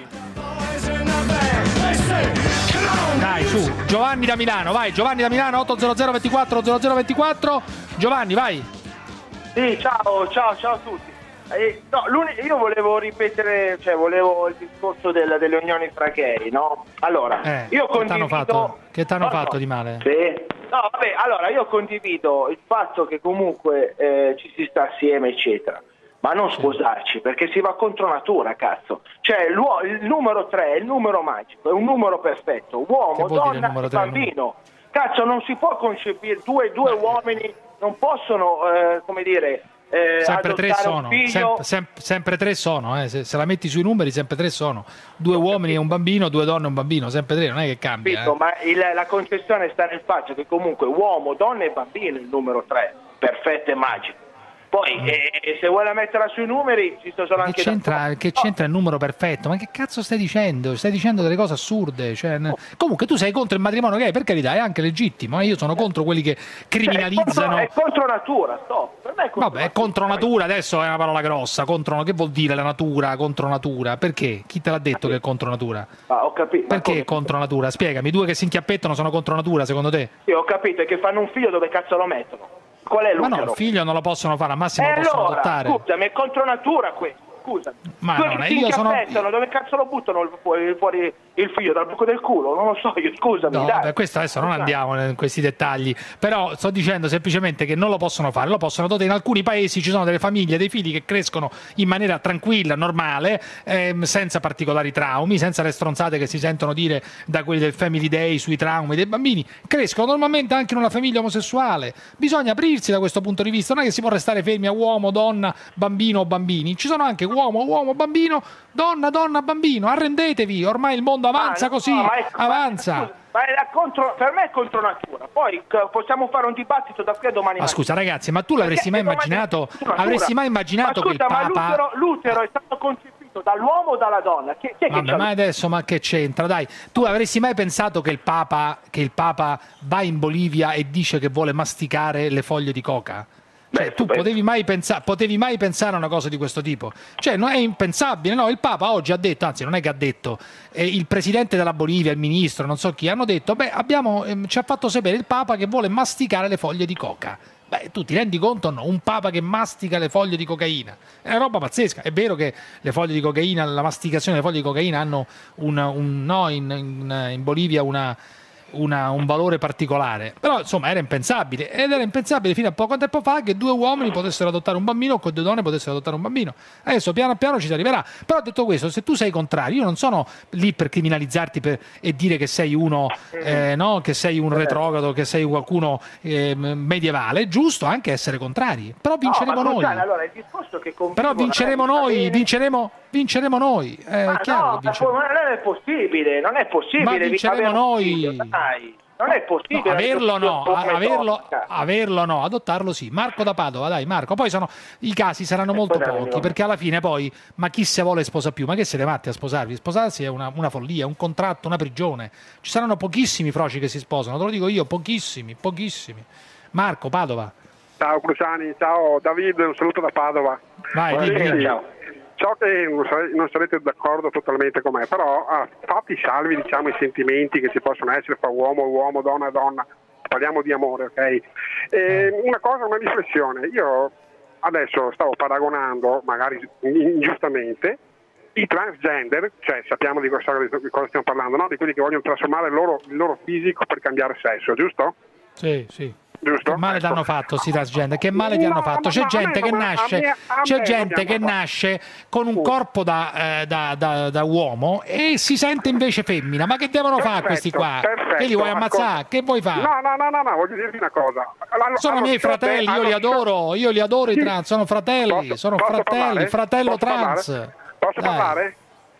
Dai, su, Giovanni da Milano, vai, Giovanni da Milano, 800 24 0024. Giovanni, vai. Sì, ciao a tutti. No, io volevo ripetere, volevo il discorso delle unioni fra gay, no? Allora, io condivido... Che t'hanno fatto di male? Sì. No, vabbè, allora, io condivido il fatto che comunque ci si sta assieme, eccetera, ma non sposarci, perché si va contro natura, cazzo. Cioè, il numero 3 è il numero magico, è un numero perfetto, uomo, donna e bambino. Cazzo, non si può concepire, due uomini non possono, sempre 3 sono, sempre 3 sono, se la metti sui numeri sempre 3 sono, 2 uomini e un bambino, 2 donne e un bambino, sempre 3, non è che cambia. Ma la concezione sta nel fatto che comunque uomo, donna e bambino è il numero 3, perfetto e magico. Poi se vuoi la metterla sui numeri ci sono anche che c'entra il numero perfetto? Ma che cazzo stai dicendo? Stai dicendo delle cose assurde, cioè, comunque tu sei contro il matrimonio gay, per carità, è anche legittimo, io sono contro quelli che criminalizzano. È contro natura, stop. Per me è contro Vabbè, contro natura adesso è una parola grossa, che vuol dire la natura, contro natura? Perché? Chi te l'ha detto che è contro natura? Ho capito. Perché è contro natura? Spiegami, due che si inchiappettano sono contro natura secondo te? Sì, ho capito, è che fanno un figlio, dove cazzo lo mettono? Qual è l'utero? Ma no, il figlio non lo possono fare, al massimo lo possono adottare. Scusami, è contro natura questo, scusami. Ma due no, che si io sono... dove cazzo lo buttano fuori il figlio, dal buco del culo? Non lo so io, scusami. No, dai. beh, questo adesso non andiamo in questi dettagli, però sto dicendo semplicemente che non lo possono fare, lo possono adottare. In alcuni paesi ci sono delle famiglie, dei figli che crescono in maniera tranquilla, normale, senza particolari traumi, senza le stronzate che si sentono dire da quelli del Family Day sui traumi dei bambini, crescono normalmente anche in una famiglia omosessuale. Bisogna aprirsi da questo punto di vista, non è che si può restare fermi a uomo, donna, bambino o bambini, ci sono anche uomo, bambino, donna, bambino, arrendetevi, ormai il mondo avanza così, avanza. Ma è per me è contro natura. Poi possiamo fare un dibattito da qui a domani. Ma scusa ragazzi, ma tu l'avresti mai immaginato? Avresti mai immaginato che il Papa... Ma l'utero è stato concepito dall'uomo o dalla donna? Vabbè, ma adesso, ma che c'entra? Dai, tu avresti mai pensato che il Papa va in Bolivia e dice che vuole masticare le foglie di coca? Cioè, tu potevi mai pensare a una cosa di questo tipo? Cioè, non è impensabile, no? Il Papa oggi ha detto, anzi non è che ha detto, il presidente della Bolivia, il ministro, non so chi, hanno detto, ci ha fatto sapere il Papa che vuole masticare le foglie di coca. Beh, tu ti rendi conto o no? Un Papa che mastica le foglie di cocaina. È una roba pazzesca. È vero che le foglie di cocaina, la masticazione delle foglie di cocaina hanno in Bolivia un valore particolare, però insomma era impensabile, ed era impensabile fino a poco tempo fa che due uomini potessero adottare un bambino o che due donne potessero adottare un bambino. Adesso piano piano ci si arriverà. Però detto questo, se tu sei contrario, io non sono lì per criminalizzarti e dire che sei uno che sei un retrogrado, che sei qualcuno medievale. È giusto anche essere contrari, però vinceremo noi. Allora, il discorso che però vinceremo noi, vinceremo noi. Chiaro, non è possibile, ma vinceremo noi. Non è possibile averlo no, adottarlo sì. Marco da Padova, dai Marco. Poi i casi saranno molto pochi, perché alla fine poi, ma chi se vuole sposa più? Ma che siete matti a sposarvi? Sposarsi è una follia, un contratto, una prigione. Ci saranno pochissimi froci che si sposano, te lo dico io, pochissimi. Marco, Padova. Ciao Cruciani, ciao Davide, un saluto da Padova. Vai, ciao. So che non sarete d'accordo totalmente con me, però fatti salvi i sentimenti che ci possono essere fra uomo, donna, parliamo di amore, ok? Una riflessione, io adesso stavo paragonando, magari ingiustamente, i transgender, cioè sappiamo di cosa stiamo parlando, no? Di quelli che vogliono trasformare il loro fisico per cambiare sesso, giusto? Sì. Giusto? Che male ti hanno fatto sti transgender? Che male ti hanno fatto? C'è gente che nasce con un corpo da uomo e si sente invece femmina. Ma che devono fare questi qua? Che li vuoi ammazzare? Che vuoi fare? No, voglio dirti una cosa. Sono miei fratelli, io li adoro i trans, sono fratelli, fratello trans. Posso parlare?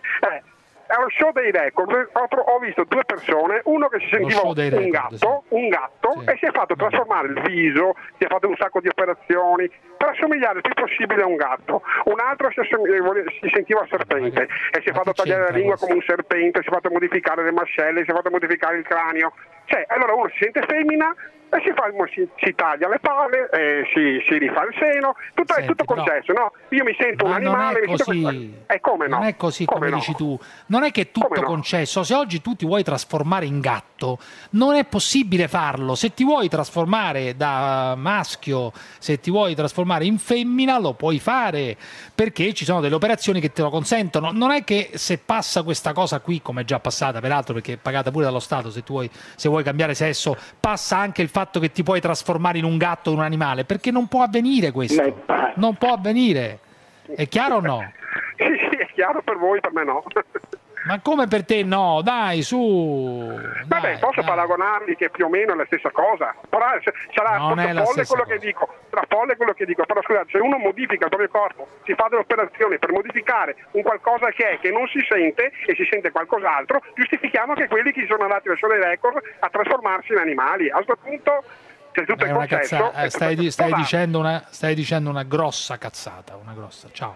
È uno show dei record. Ho visto due persone, uno che si sentiva un gatto e si è fatto trasformare il viso, si è fatto un sacco di operazioni per assomigliare il più possibile a un gatto. Un altro si sentiva serpente e si è fatto tagliare la lingua come un serpente, si è fatto modificare le mascelle, si è fatto modificare il cranio. Cioè, allora uno si sente femmina e si taglia le palle, si rifà il seno, è tutto concesso, no? Io mi sento un animale, come no? Non è così come dici tu. Non è che è tutto concesso. Se oggi tu ti vuoi trasformare in gatto, non è possibile farlo. Se ti vuoi trasformare da maschio, se ti vuoi trasformare in femmina, lo puoi fare, perché ci sono delle operazioni che te lo consentono. Non è che se passa questa cosa qui, come è già passata peraltro, perché è pagata pure dallo Stato, se vuoi cambiare sesso, passa anche il fatto che ti puoi trasformare in un gatto o in un animale, perché non può avvenire questo. Non può avvenire. È chiaro o no? Sì, è chiaro per voi, per me no. Ma come per te no? Dai, su! Vabbè, posso paragonarli che più o meno è la stessa cosa. Però sarà folle quello che dico. Sarà folle quello che dico. Però scusate, se uno modifica il proprio corpo, si fa delle operazioni per modificare un qualcosa che non si sente e si sente qualcos'altro, giustifichiamo che quelli che sono andati verso dei record a trasformarsi in animali. A questo punto c'è tutto il processo. Stai dicendo una grossa cazzata, una grossa. Ciao.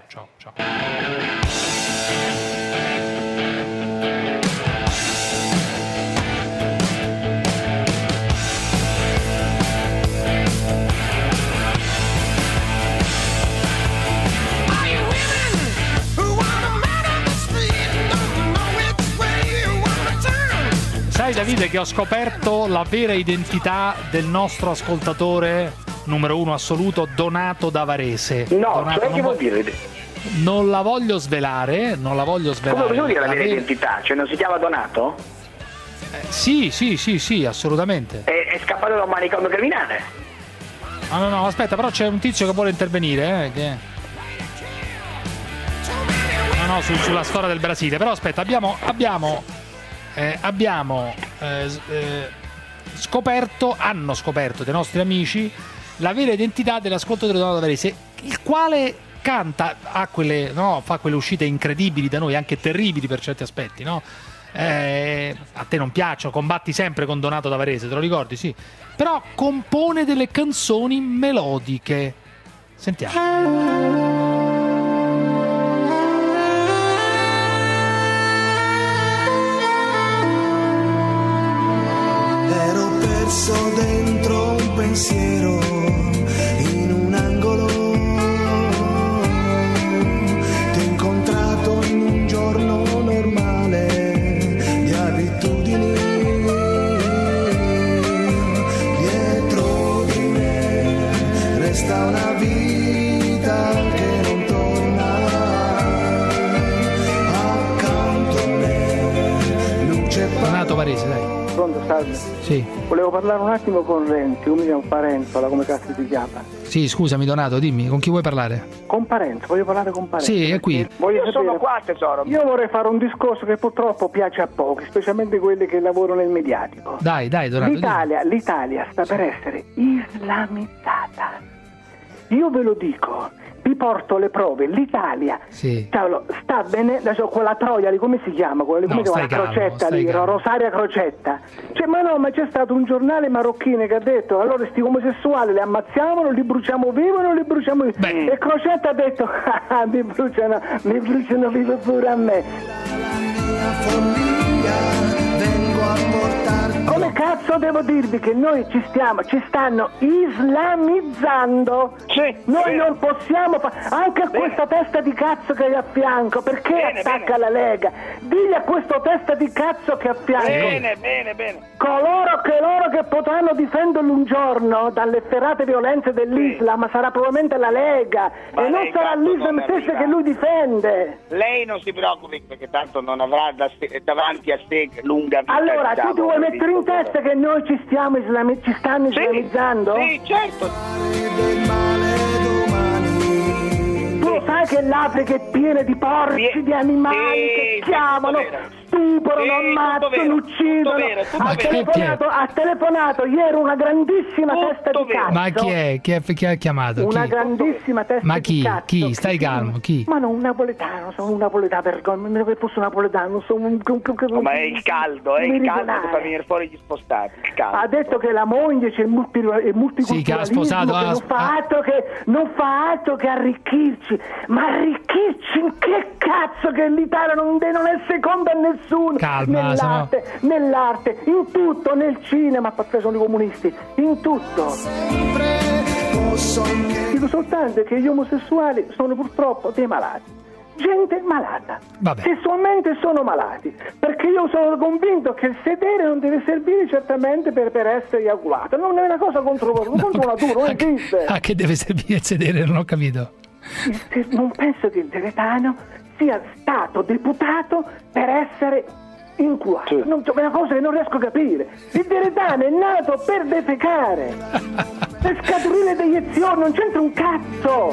Sai Davide che ho scoperto la vera identità del nostro ascoltatore numero 1 assoluto, Donato da Varese. No, cioè che vuol dire? Non la voglio svelare. Come voglio dire la vera identità? Cioè non si chiama Donato? Sì, assolutamente. È scappato da un manicomio criminale. No, aspetta, però c'è un tizio che vuole intervenire, sulla storia del Brasile. Però aspetta, abbiamo hanno scoperto dei nostri amici la vera identità dell'ascoltatore Donato Varese, il quale canta, fa quelle uscite incredibili da noi, anche terribili per certi aspetti, no? A te non piacciono, combatti sempre con Donato da Varese, te lo ricordi? Sì. Però compone delle canzoni melodiche. Sentiamo. Perso dentro un pensiero in un angolo, ti ho incontrato in un giorno normale di abitudini, dietro di me resta una vita che non torna, accanto a me luce. Donato Varese, dai. Pronto, salve. Sì. Volevo parlare un attimo con Renzi, come si chiama Parenzola, come cazzo si chiama? Sì, scusami Donato, dimmi, con chi vuoi parlare? Con Parenzo, voglio parlare con Parenzo. Sì, è qui. Sono qua, tesoro. Io vorrei fare un discorso che purtroppo piace a pochi, specialmente quelli che lavorano nel mediatico. Dai, Donato. L'Italia sta per essere islamizzata. Io ve lo dico, vi porto le prove. L'Italia sta bene, adesso quella troia lì, come si chiama? Crocetta lì, Rosaria Crocetta. Ma c'è stato un giornale marocchino che ha detto allora sti omosessuali li ammazziamo, li bruciamo vivi o non li bruciamo vivi? E Crocetta ha detto mi bruciano vivo pure a me. Vengo a portarti. Come cazzo devo dirvi che noi ci stanno islamizzando? Noi non possiamo anche a questa testa di cazzo che è a fianco, perché attacca la Lega? Digli a questo testa di cazzo che è a fianco. Bene. Coloro che potranno difenderlo un giorno dalle efferate violenze dell'Islam sarà probabilmente la Lega, e non sarà l'Islam stesso che lui difende. Lei non si preoccupi, perché tanto non avrà davanti a sé lunga vita. Allora tu ti vuoi mettere in testa che noi ci stanno islamizzando? Sì, certo. Tu sai che l'Africa è piena di porci, di animali che chiamano, stuporano, ammazzano, uccidono. Ha telefonato ieri una grandissima testa di cazzo. Ma chi è? Chi ha chiamato? Una grandissima testa di cazzo. Chi? Stai calmo, chi? Ma non un napoletano, sono un napoletano, perché se fosse un napoletano sono ma è il caldo, che fa venire fuori gli spostati. Ha detto che la moglie c'è il multiculturalismo, sì, che ha sposato, non fa altro che arricchirci. Ma arricchirci in che cazzo, che l'Italia non è seconda a nessuno. Calma, nell'arte, in tutto, nel cinema, perché sono i comunisti, in tutto. Dico soltanto che gli omosessuali sono purtroppo dei malati. Gente malata. Vabbè. Sessualmente sono malati, perché io sono convinto che il sedere non deve servire certamente per essere eiaculato. Non è una cosa contro natura, non esiste. A che deve servire il sedere? Non ho capito. Non penso che il Deretano sia stato deputato per essere inculato. È una cosa che non riesco a capire. Il Deretano è nato per defecare, per scaturire deiezioni, non c'entra un cazzo.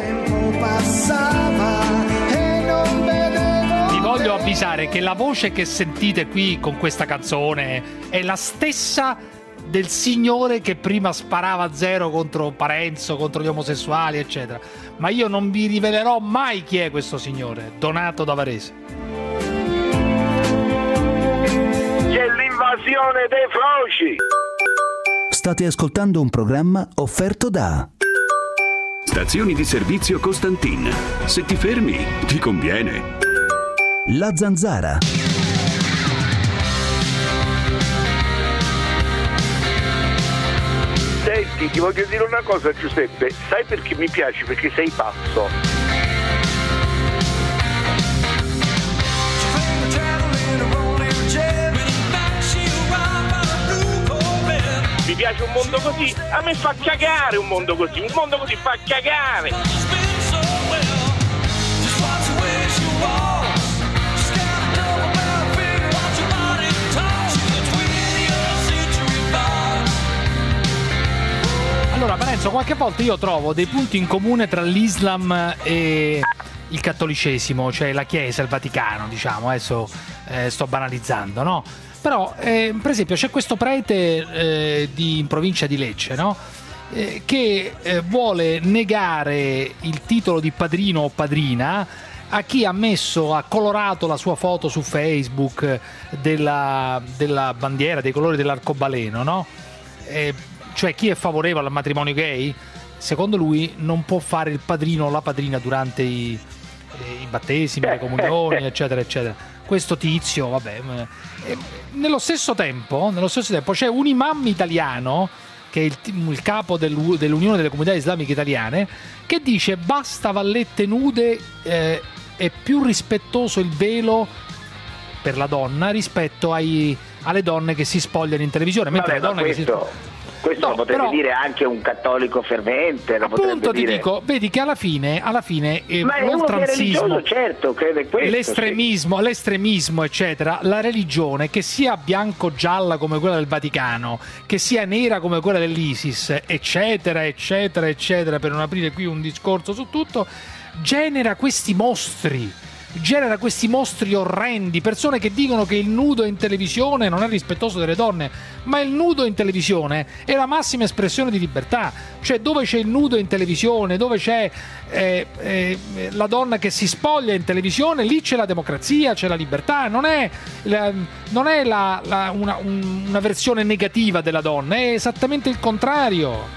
Vi voglio avvisare che la voce che sentite qui con questa canzone è la stessa del signore che prima sparava a zero contro Parenzo, contro gli omosessuali, eccetera. Ma io non vi rivelerò mai chi è questo signore, Donato da Varese. C'è l'invasione dei froci. State ascoltando un programma offerto da Stazioni di servizio Costantin. Se ti fermi, ti conviene. La Zanzara. Senti, ti voglio dire una cosa, Giuseppe, sai perché mi piaci? Perché sei pazzo. Mi piace un mondo così, a me fa cagare un mondo così fa cagare. Allora Parenzo, qualche volta io trovo dei punti in comune tra l'Islam e il cattolicesimo, cioè la Chiesa, il Vaticano, diciamo, adesso sto banalizzando, no? Però, per esempio, c'è questo prete in provincia di Lecce, no? Che vuole negare il titolo di padrino o padrina a chi ha colorato la sua foto su Facebook della bandiera, dei colori dell'arcobaleno, no? Cioè, chi è favorevole al matrimonio gay, secondo lui non può fare il padrino o la padrina durante i battesimi, le comunioni, eccetera, eccetera. Questo tizio, vabbè. Nello stesso tempo c'è un imam italiano, che è il capo dell'Unione delle Comunità Islamiche Italiane, che dice basta vallette nude, è più rispettoso il velo per la donna rispetto alle donne che si spogliano in televisione. Mentre Vabbè, le donne questo lo potrebbe dire anche un cattolico fervente. Appunto ti dico, vedi che alla fine l'oltranzismo, certo, crede questo, l'estremismo, eccetera, la religione, che sia bianco-gialla come quella del Vaticano, che sia nera come quella dell'ISIS, eccetera, eccetera, eccetera, per non aprire qui un discorso su tutto, genera questi mostri orrendi, persone che dicono che il nudo in televisione non è rispettoso delle donne, ma il nudo in televisione è la massima espressione di libertà. Cioè, dove c'è il nudo in televisione, dove c'è la donna che si spoglia in televisione, lì c'è la democrazia, c'è la libertà. Non è una versione negativa della donna, è esattamente il contrario.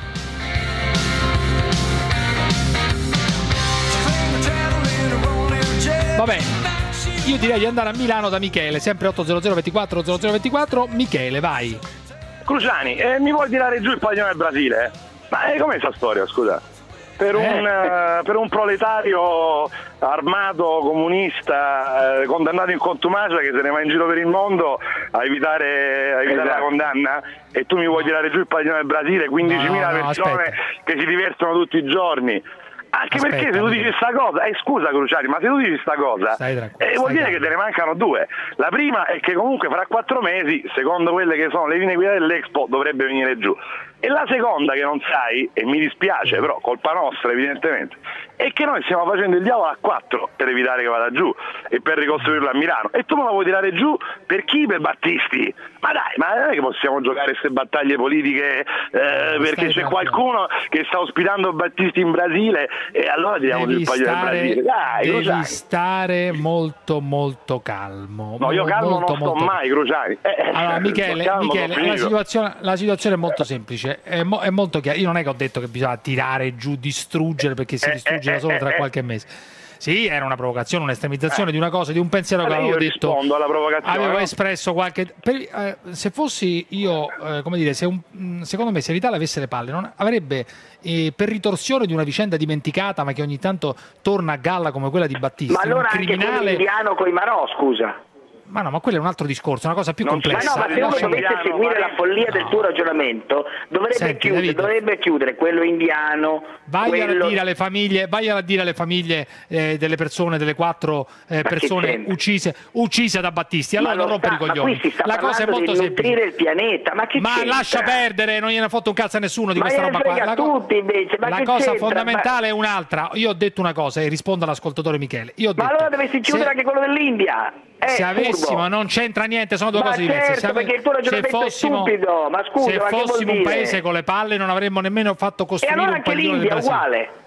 Vabbè, io direi di andare a Milano da Michele, sempre 800 24 0024. Michele, vai. Cruciani, mi vuoi tirare giù il padiglione del Brasile? Ma com'è questa storia, scusa? Per un proletario armato comunista condannato in contumacia che se ne va in giro per il mondo a evitare la condanna, e tu mi vuoi tirare giù il padiglione del Brasile, 15.000 persone che si divertono tutti i giorni. Anche perché se tu dici sta cosa, scusa Cruciani, ma se tu dici sta cosa vuol dire che te ne mancano due. La prima è che comunque fra 4 mesi, secondo quelle che sono le linee guida dell'Expo, dovrebbe venire giù. E la seconda che non sai, e mi dispiace, però colpa nostra evidentemente, è che noi stiamo facendo il diavolo a 4 per evitare che vada giù e per ricostruirlo a Milano. E tu me la vuoi tirare giù per chi? Per Battisti? Ma dai, ma non è che possiamo giocare queste battaglie politiche perché c'è qualcuno che sta ospitando Battisti in Brasile e allora tiriamo il paio del Brasile. Dai, devi stare molto molto calmo. No, io calmo non sto mai, Cruciani. Allora Michele, la situazione è molto semplice. È molto chiaro. Io non è che ho detto che bisogna tirare giù, distruggere, perché si distrugge da solo tra qualche mese. Sì, era una provocazione, un'estremizzazione di una cosa, di un pensiero che avevo detto. Avevo espresso qualche. Se fossi io, come dire, secondo me, se Vitale avesse le palle, non avrebbe per ritorsione di una vicenda dimenticata, ma che ogni tanto torna a galla come quella di Battisti. Ma allora un criminale... anche indiano coi Marò, scusa. Ma no, ma quello è un altro discorso, una cosa più complessa. Ma no, ma se uno dovesse seguire la follia del tuo ragionamento, dovrebbe chiudere quello indiano. Vai a dire alle famiglie delle persone, delle 4 persone uccise da Battisti. Allora non rompere i coglioni. La cosa è molto semplice. Il pianeta, ma lascia perdere, non gliene ha fatto un cazzo a nessuno di questa roba qua. La cosa fondamentale è un'altra. Io ho detto una cosa e rispondo all'ascoltatore Michele. Allora dovresti chiudere anche quello dell'India. Se avessimo, non c'entra niente, sono due cose diverse. Perché il tuo ragionamento è stupido. Ma scusa, se fossimo un paese con le palle non avremmo nemmeno fatto costruire un padiglione del Brasile. Uguale.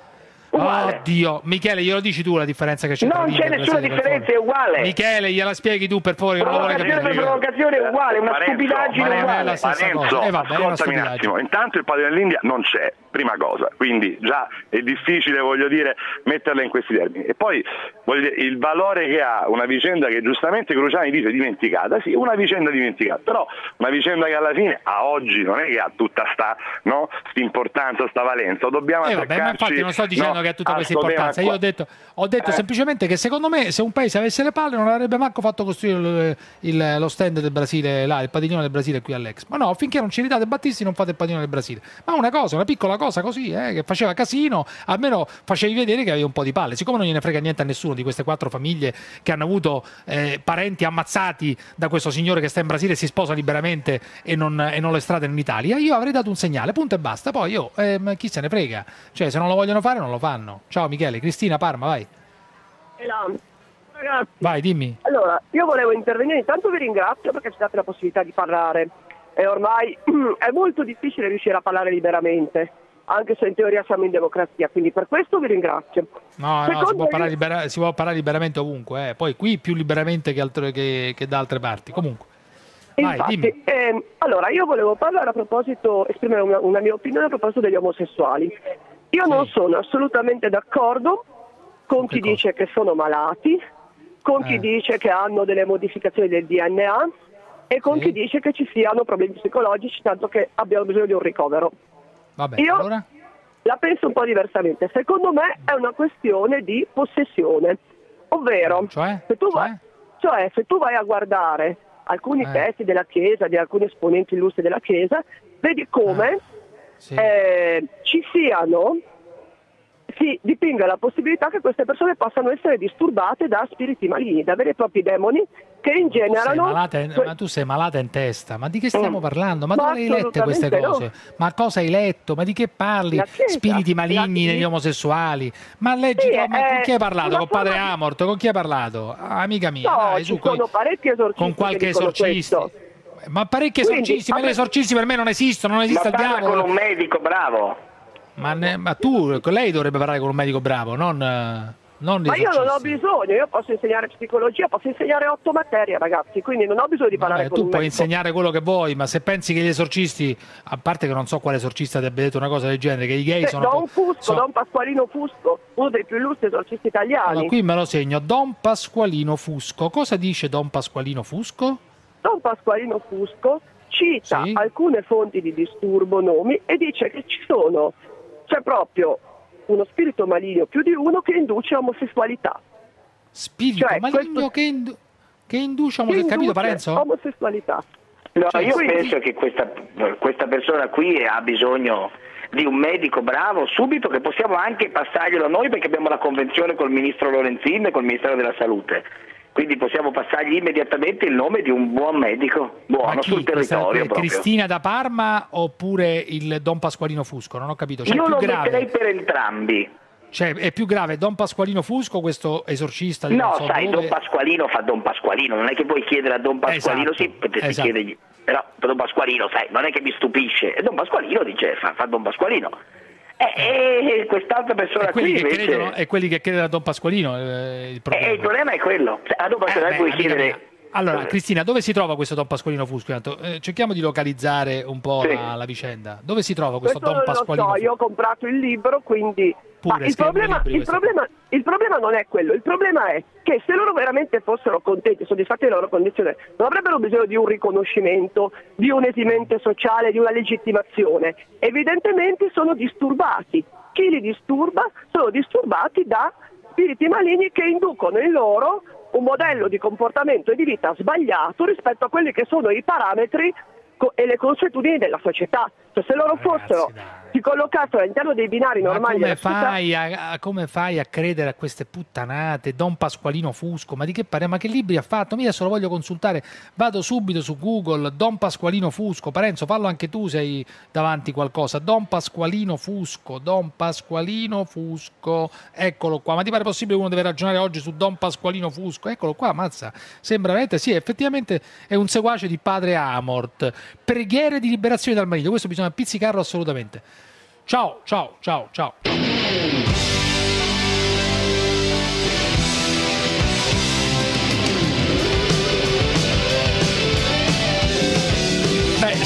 Uguale. Oddio, Michele, glielo dici tu la differenza che c'è tra Non l'India c'è e il nessuna Brasile, differenza, è uguale. Michele, gliela spieghi tu per favore. Provocazione per provocazione è uguale, una stupidaggine uguale. Ascoltami un attimo, intanto il padrino dell'India non c'è, prima cosa, quindi già è difficile, voglio dire, metterla in questi termini. E poi, voglio dire, il valore che ha una vicenda che giustamente Cruciani dice dimenticata, sì, una vicenda dimenticata, però una vicenda che alla fine a oggi non è che ha tutta sta importanza, sta valenza, dobbiamo vabbè, ma infatti non sto dicendo che ha tutta questa importanza, io ho detto semplicemente che secondo me se un paese avesse le palle non avrebbe manco fatto costruire lo stand del Brasile là, il padiglione del Brasile qui all'Expo. Ma no, finché non ci ritate Battisti non fate il padiglione del Brasile. Ma una piccola cosa così, che faceva casino, almeno facevi vedere che avevi un po' di palle. Siccome non gliene frega niente a nessuno di queste 4 famiglie che hanno avuto parenti ammazzati da questo signore che sta in Brasile e si sposa liberamente e non lo estradano in Italia, io avrei dato un segnale, punto e basta. Poi chi se ne frega, cioè se non lo vogliono fare non lo fanno. Ciao Michele. Cristina Parma, vai. Ragazzi, vai, dimmi. Allora, io volevo intervenire, intanto vi ringrazio perché ci date la possibilità di parlare e ormai è molto difficile riuscire a parlare liberamente, anche se in teoria siamo in democrazia, quindi per questo vi ringrazio. No, si può parlare liberamente ovunque, poi qui più liberamente che da altre parti, comunque. Vai, infatti, allora, io volevo parlare esprimere una mia opinione a proposito degli omosessuali. Io non sono assolutamente d'accordo con chi dice che sono malati, con chi dice che hanno delle modificazioni del DNA e con chi dice che ci siano problemi psicologici, tanto che abbiamo bisogno di un ricovero. Vabbè, io allora? La penso un po' diversamente. Secondo me è una questione di possessione, ovvero se tu vai a guardare alcuni testi della Chiesa, di alcuni esponenti illustri della Chiesa, vedi come si dipinga la possibilità che queste persone possano essere disturbate da spiriti maligni, da veri e propri demoni che ingenerano... Ma tu sei malata in testa, ma di che stiamo parlando? Ma dove hai lette queste cose? No. Ma cosa hai letto? Ma di che parli? Spiriti maligni negli omosessuali? Ma leggi, con chi hai parlato? Con padre Amort? Con chi hai parlato? Amica mia, no, dai, ci sono parecchi esorcisti con qualche esorcista. Ma parecchi esorcisti, ma gli esorcisti per me non esistono, non esiste il diavolo. Con un medico bravo. Ma lei dovrebbe parlare con un medico bravo, non ma io non ho bisogno, io posso insegnare psicologia, posso insegnare 8 materie, ragazzi, quindi non ho bisogno di parlare con un medico. Tu puoi insegnare quello che vuoi, ma se pensi che gli esorcisti, a parte che non so quale esorcista ti abbia detto una cosa del genere, che i gay sono... Don Pasqualino Fusco, uno dei più illustri esorcisti italiani. Allora, qui me lo segno, Don Pasqualino Fusco. Cosa dice Don Pasqualino Fusco? Don Pasqualino Fusco cita alcune fonti di disturbo, nomi, e dice che c'è proprio uno spirito maligno, più di uno, che induce a omosessualità. Spirito maligno che induce omosessualità, capito Parenzo? Omosessualità. No, io penso che questa persona qui ha bisogno di un medico bravo subito, che possiamo anche passarglielo noi perché abbiamo la convenzione col ministro Lorenzin e col Ministero della Salute. Quindi possiamo passargli immediatamente il nome di un buon medico, buono sul territorio. Cristina da Parma oppure il Don Pasqualino Fusco? Non ho capito. Io lo metterei per entrambi. Cioè è più grave Don Pasqualino Fusco, questo esorcista? No, sai, Don Pasqualino fa Don Pasqualino, non è che puoi chiedere a Don Pasqualino, potresti chiedergli, però Don Pasqualino, sai, non è che mi stupisce, e Don Pasqualino dice fa Don Pasqualino. E quest'altra persona qui invece... E quelli che credono a Don Pasqualino, il problema è quello. A Don Pasqualino puoi chiedere... Allora, Cristina, dove si trova questo Don Pasqualino Fusco? Cerchiamo di localizzare un po' la vicenda. Dove si trova questo Don Pasqualino Fusco? Io ho comprato il libro, quindi... il problema non è quello, il problema è che se loro veramente fossero contenti, soddisfatti delle loro condizioni, non avrebbero bisogno di un riconoscimento, di un esimente sociale, di una legittimazione. Evidentemente sono disturbati. Chi li disturba? Sono disturbati da spiriti maligni che inducono in loro un modello di comportamento e di vita sbagliato rispetto a quelli che sono i parametri e le consuetudini della società. Cioè, se loro si collocassero all'interno dei binari normali della società... come fai a credere a queste puttanate? Don Pasqualino Fusco, ma di che parliamo? Ma che libri ha fatto? Io adesso lo voglio consultare, vado subito su Google, Don Pasqualino Fusco. Parenzo, fallo anche tu se hai davanti qualcosa. Don Pasqualino Fusco, eccolo qua. Ma ti pare possibile che uno deve ragionare oggi su Don Pasqualino Fusco? Eccolo qua, mazza, sembra veramente, sì, effettivamente è un seguace di padre Amort. Preghiere di liberazione dal maligno, questo bisogna pizzicarlo assolutamente. Ciao.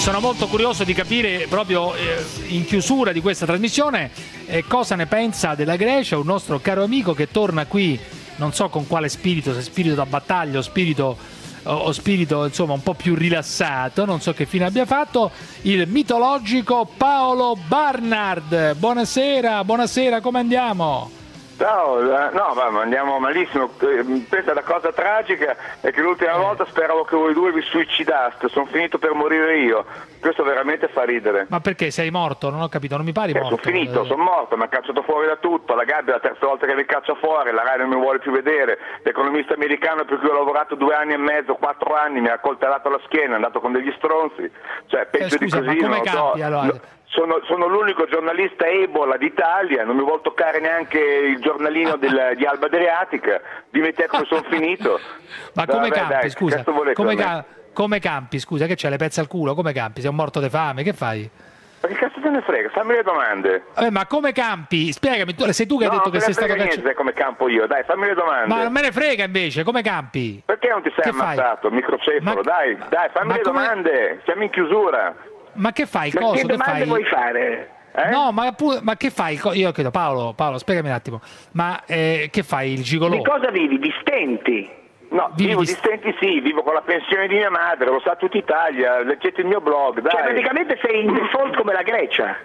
sono molto curioso di capire proprio in chiusura di questa trasmissione cosa ne pensa della Grecia un nostro caro amico che torna qui, non so con quale spirito, se spirito da battaglia o spirito insomma un po' più rilassato, non so che fine abbia fatto, il mitologico Paolo Barnard. Buonasera, come andiamo? Ciao, no, ma andiamo malissimo. Questa è la cosa tragica, è che l'ultima volta speravo che voi due vi suicidaste, sono finito per morire io. Questo veramente fa ridere. Ma perché sei morto? Non ho capito, non mi pari morto. Sono morto, mi ha cacciato fuori da tutto, la gabbia è la terza volta che mi caccia fuori, la RAI non mi vuole più vedere, l'economista americano per cui ho lavorato 2 anni e mezzo, 4 anni, mi ha coltellato la schiena, è andato con degli stronzi, cioè peggio scusa, di così ma come non campi, so. allora? Sono l'unico giornalista Ebola d'Italia, non mi vuol toccare neanche il giornalino di Alba Adriatica, dimmi te come sono finito. Ma come campi, scusa? Come campi, scusa, che c'è le pezze al culo? Come campi? Sei un morto di fame, che fai? Ma che cazzo te ne frega? Fammi le domande. Ma come campi? Spiegami, sei tu che hai detto che sei stato cacciato. Non niente come campo io, dai, fammi le domande. Ma non me ne frega invece, come campi? Perché non ti sei ammazzato, microcefalo? Dai, fammi le domande, siamo in chiusura. Ma che fai? Ma che domande vuoi fare? No, ma che fai? Io chiedo, Paolo, spiegami un attimo. Ma che fai, il gigolò? Di cosa vivi? Di stenti? No, vivo di stenti sì, vivo con la pensione di mia madre, lo sa tutta Italia, leggete il mio blog, dai. Cioè praticamente sei in default come la Grecia.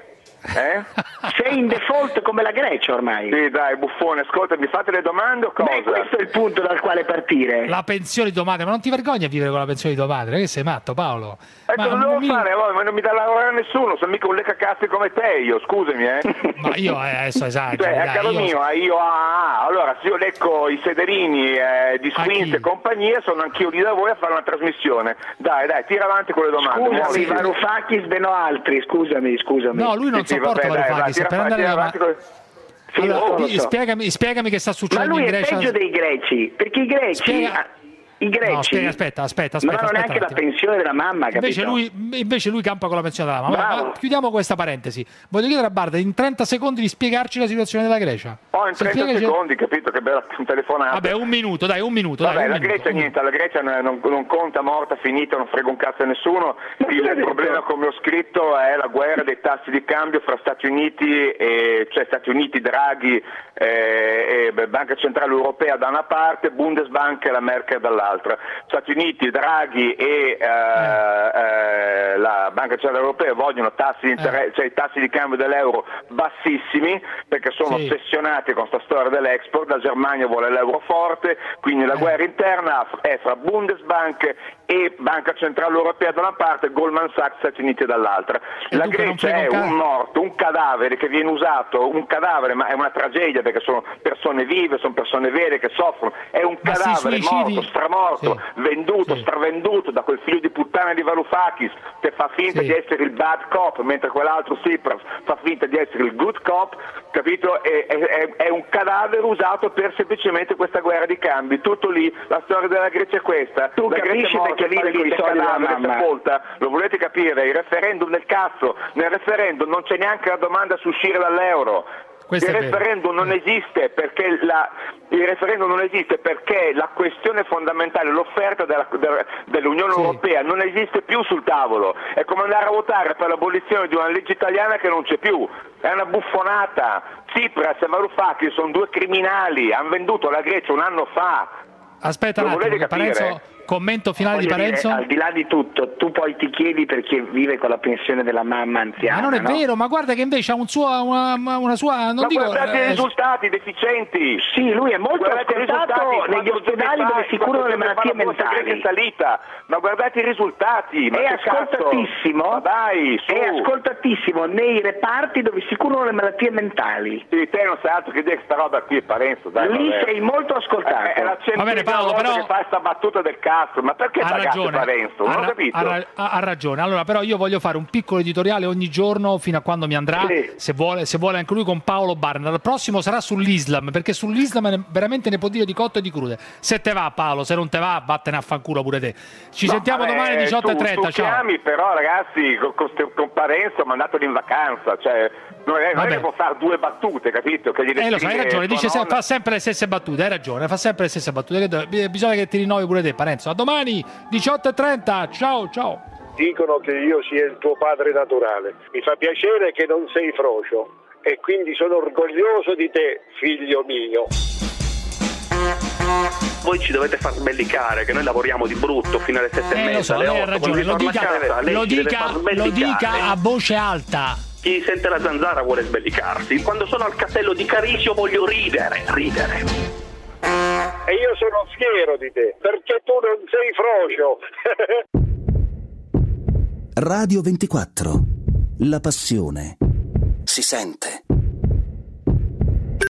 Sei in default come la Grecia ormai. Sì, dai, buffone, ascolta, mi fate le domande o cosa? Beh, questo è il punto dal quale partire. La pensione di tua madre, ma non ti vergogni a vivere con la pensione di tua madre? Che sei matto, Paolo? Ma non devo fare, ma non mi dà lavorare nessuno, sono mica un leccacazzi come te io, scusami, Ma io adesso esagero. Cioè, a caro mio, allora se io lecco i sederini di Squint e compagnia, sono anch'io lì da voi a fare una trasmissione. Dai, tira avanti con le domande. Scusami, Varoufakis ben o altri, scusami. No, lui non sopporta Varoufakis, per andare avanti. Allora, spiegami che sta succedendo in Grecia. Ma lui è peggio dei greci, perché i greci... I greci no, aspetta, non hanno neanche la pensione della mamma, capito? Invece lui campa con la pensione della mamma. Ma chiudiamo questa parentesi. Voglio chiedere a Barda in 30 secondi di spiegarci la situazione della Grecia. In 30 secondi, capito che bella telefonata. Vabbè, un minuto. Vabbè, la Grecia niente, la Grecia non conta, morta, finita, non frega un cazzo a nessuno. Il problema, come ho scritto, è la guerra dei tassi di cambio fra Stati Uniti Draghi e Banca Centrale Europea da una parte, Bundesbank e la Merkel dall'altra. Stati Uniti, Draghi e la Banca Centrale Europea vogliono tassi di interesse, cioè i tassi di cambio dell'euro bassissimi, perché sono ossessionati con questa storia dell'export. La Germania vuole l'euro forte, quindi la guerra interna è fra Bundesbank e Banca Centrale Europea da una parte, Goldman Sachs, Stati Uniti dall'altra. La Grecia è un morto, un cadavere che viene usato, un cadavere, ma è una tragedia perché sono persone vive, sono persone vere che soffrono, è un cadavere morto, stramorto, venduto, stravenduto da quel figlio di puttana di Varoufakis che fa finta di essere il bad cop, mentre quell'altro Tsipras fa finta di essere il good cop, capito? È un cadavere usato per semplicemente questa guerra di cambi, tutto lì. La storia della Grecia è questa. Tu capisci perché vive con i soldi della mamma? Lo volete capire? Il referendum del cazzo, nel referendum non c'è neanche la domanda su uscire dall'euro. Il referendum non esiste perché la questione fondamentale, l'offerta dell'Unione Europea non esiste più sul tavolo. È come andare a votare per l'abolizione di una legge italiana che non c'è più. È una buffonata. Tsipras e Varoufakis sono 2 criminali, hanno venduto la Grecia un anno fa. Aspetta un attimo, Parenzo, commento finale di Parenzo. Al di là di tutto, tu poi ti chiedi perché vive con la pensione della mamma anziana. Ma non è vero, ma guarda che invece ha una sua. Non dico. Guardate i risultati deficienti. Sì, lui è molto ascoltato negli ospedali dove si curano le malattie mentali. È salita. Ma guardate i risultati. È ascoltatissimo. Ma dai, su. È ascoltatissimo nei reparti dove si curano le malattie mentali. Sì, te non sai altro che dire questa roba qui, Parenzo. Dai, lì sei molto ascoltato. È la Paolo, però che fa questa battuta del cazzo, ma perché pagate Parenzo? Non ho capito. Ha ragione. Allora, però io voglio fare un piccolo editoriale ogni giorno fino a quando mi andrà, se vuole anche lui, con Paolo Barnard. Il prossimo sarà sull'Islam, perché sull'Islam veramente ne può dire di cotto e di crude. Se te va, Paolo, se non te va, vattene a fanculo pure te. Ci sentiamo domani 18:30. Ciao. Chiami, però, ragazzi, con Parenzo mandatelo in vacanza, cioè non è che può fare 2 battute, capito? Che lo sai, hai ragione, dice fa sempre le stesse battute, hai ragione, fa sempre le stesse battute. Bisogna che ti rinnovi pure te, Parenzo. A domani 18:30. Ciao. dicono che io sia il tuo padre naturale. Mi fa piacere che non sei frocio e quindi sono orgoglioso di te, figlio mio. Voi ci dovete far sbellicare, che noi lavoriamo di brutto fino alle 7:30, lo so, alle 8. lei ha ragione, lo dica a voce alta. Chi sente la zanzara vuole sbellicarsi. Quando sono al castello di Carisio voglio ridere. E io sono fiero di te, perché tu non sei frocio. Radio 24. La passione si sente.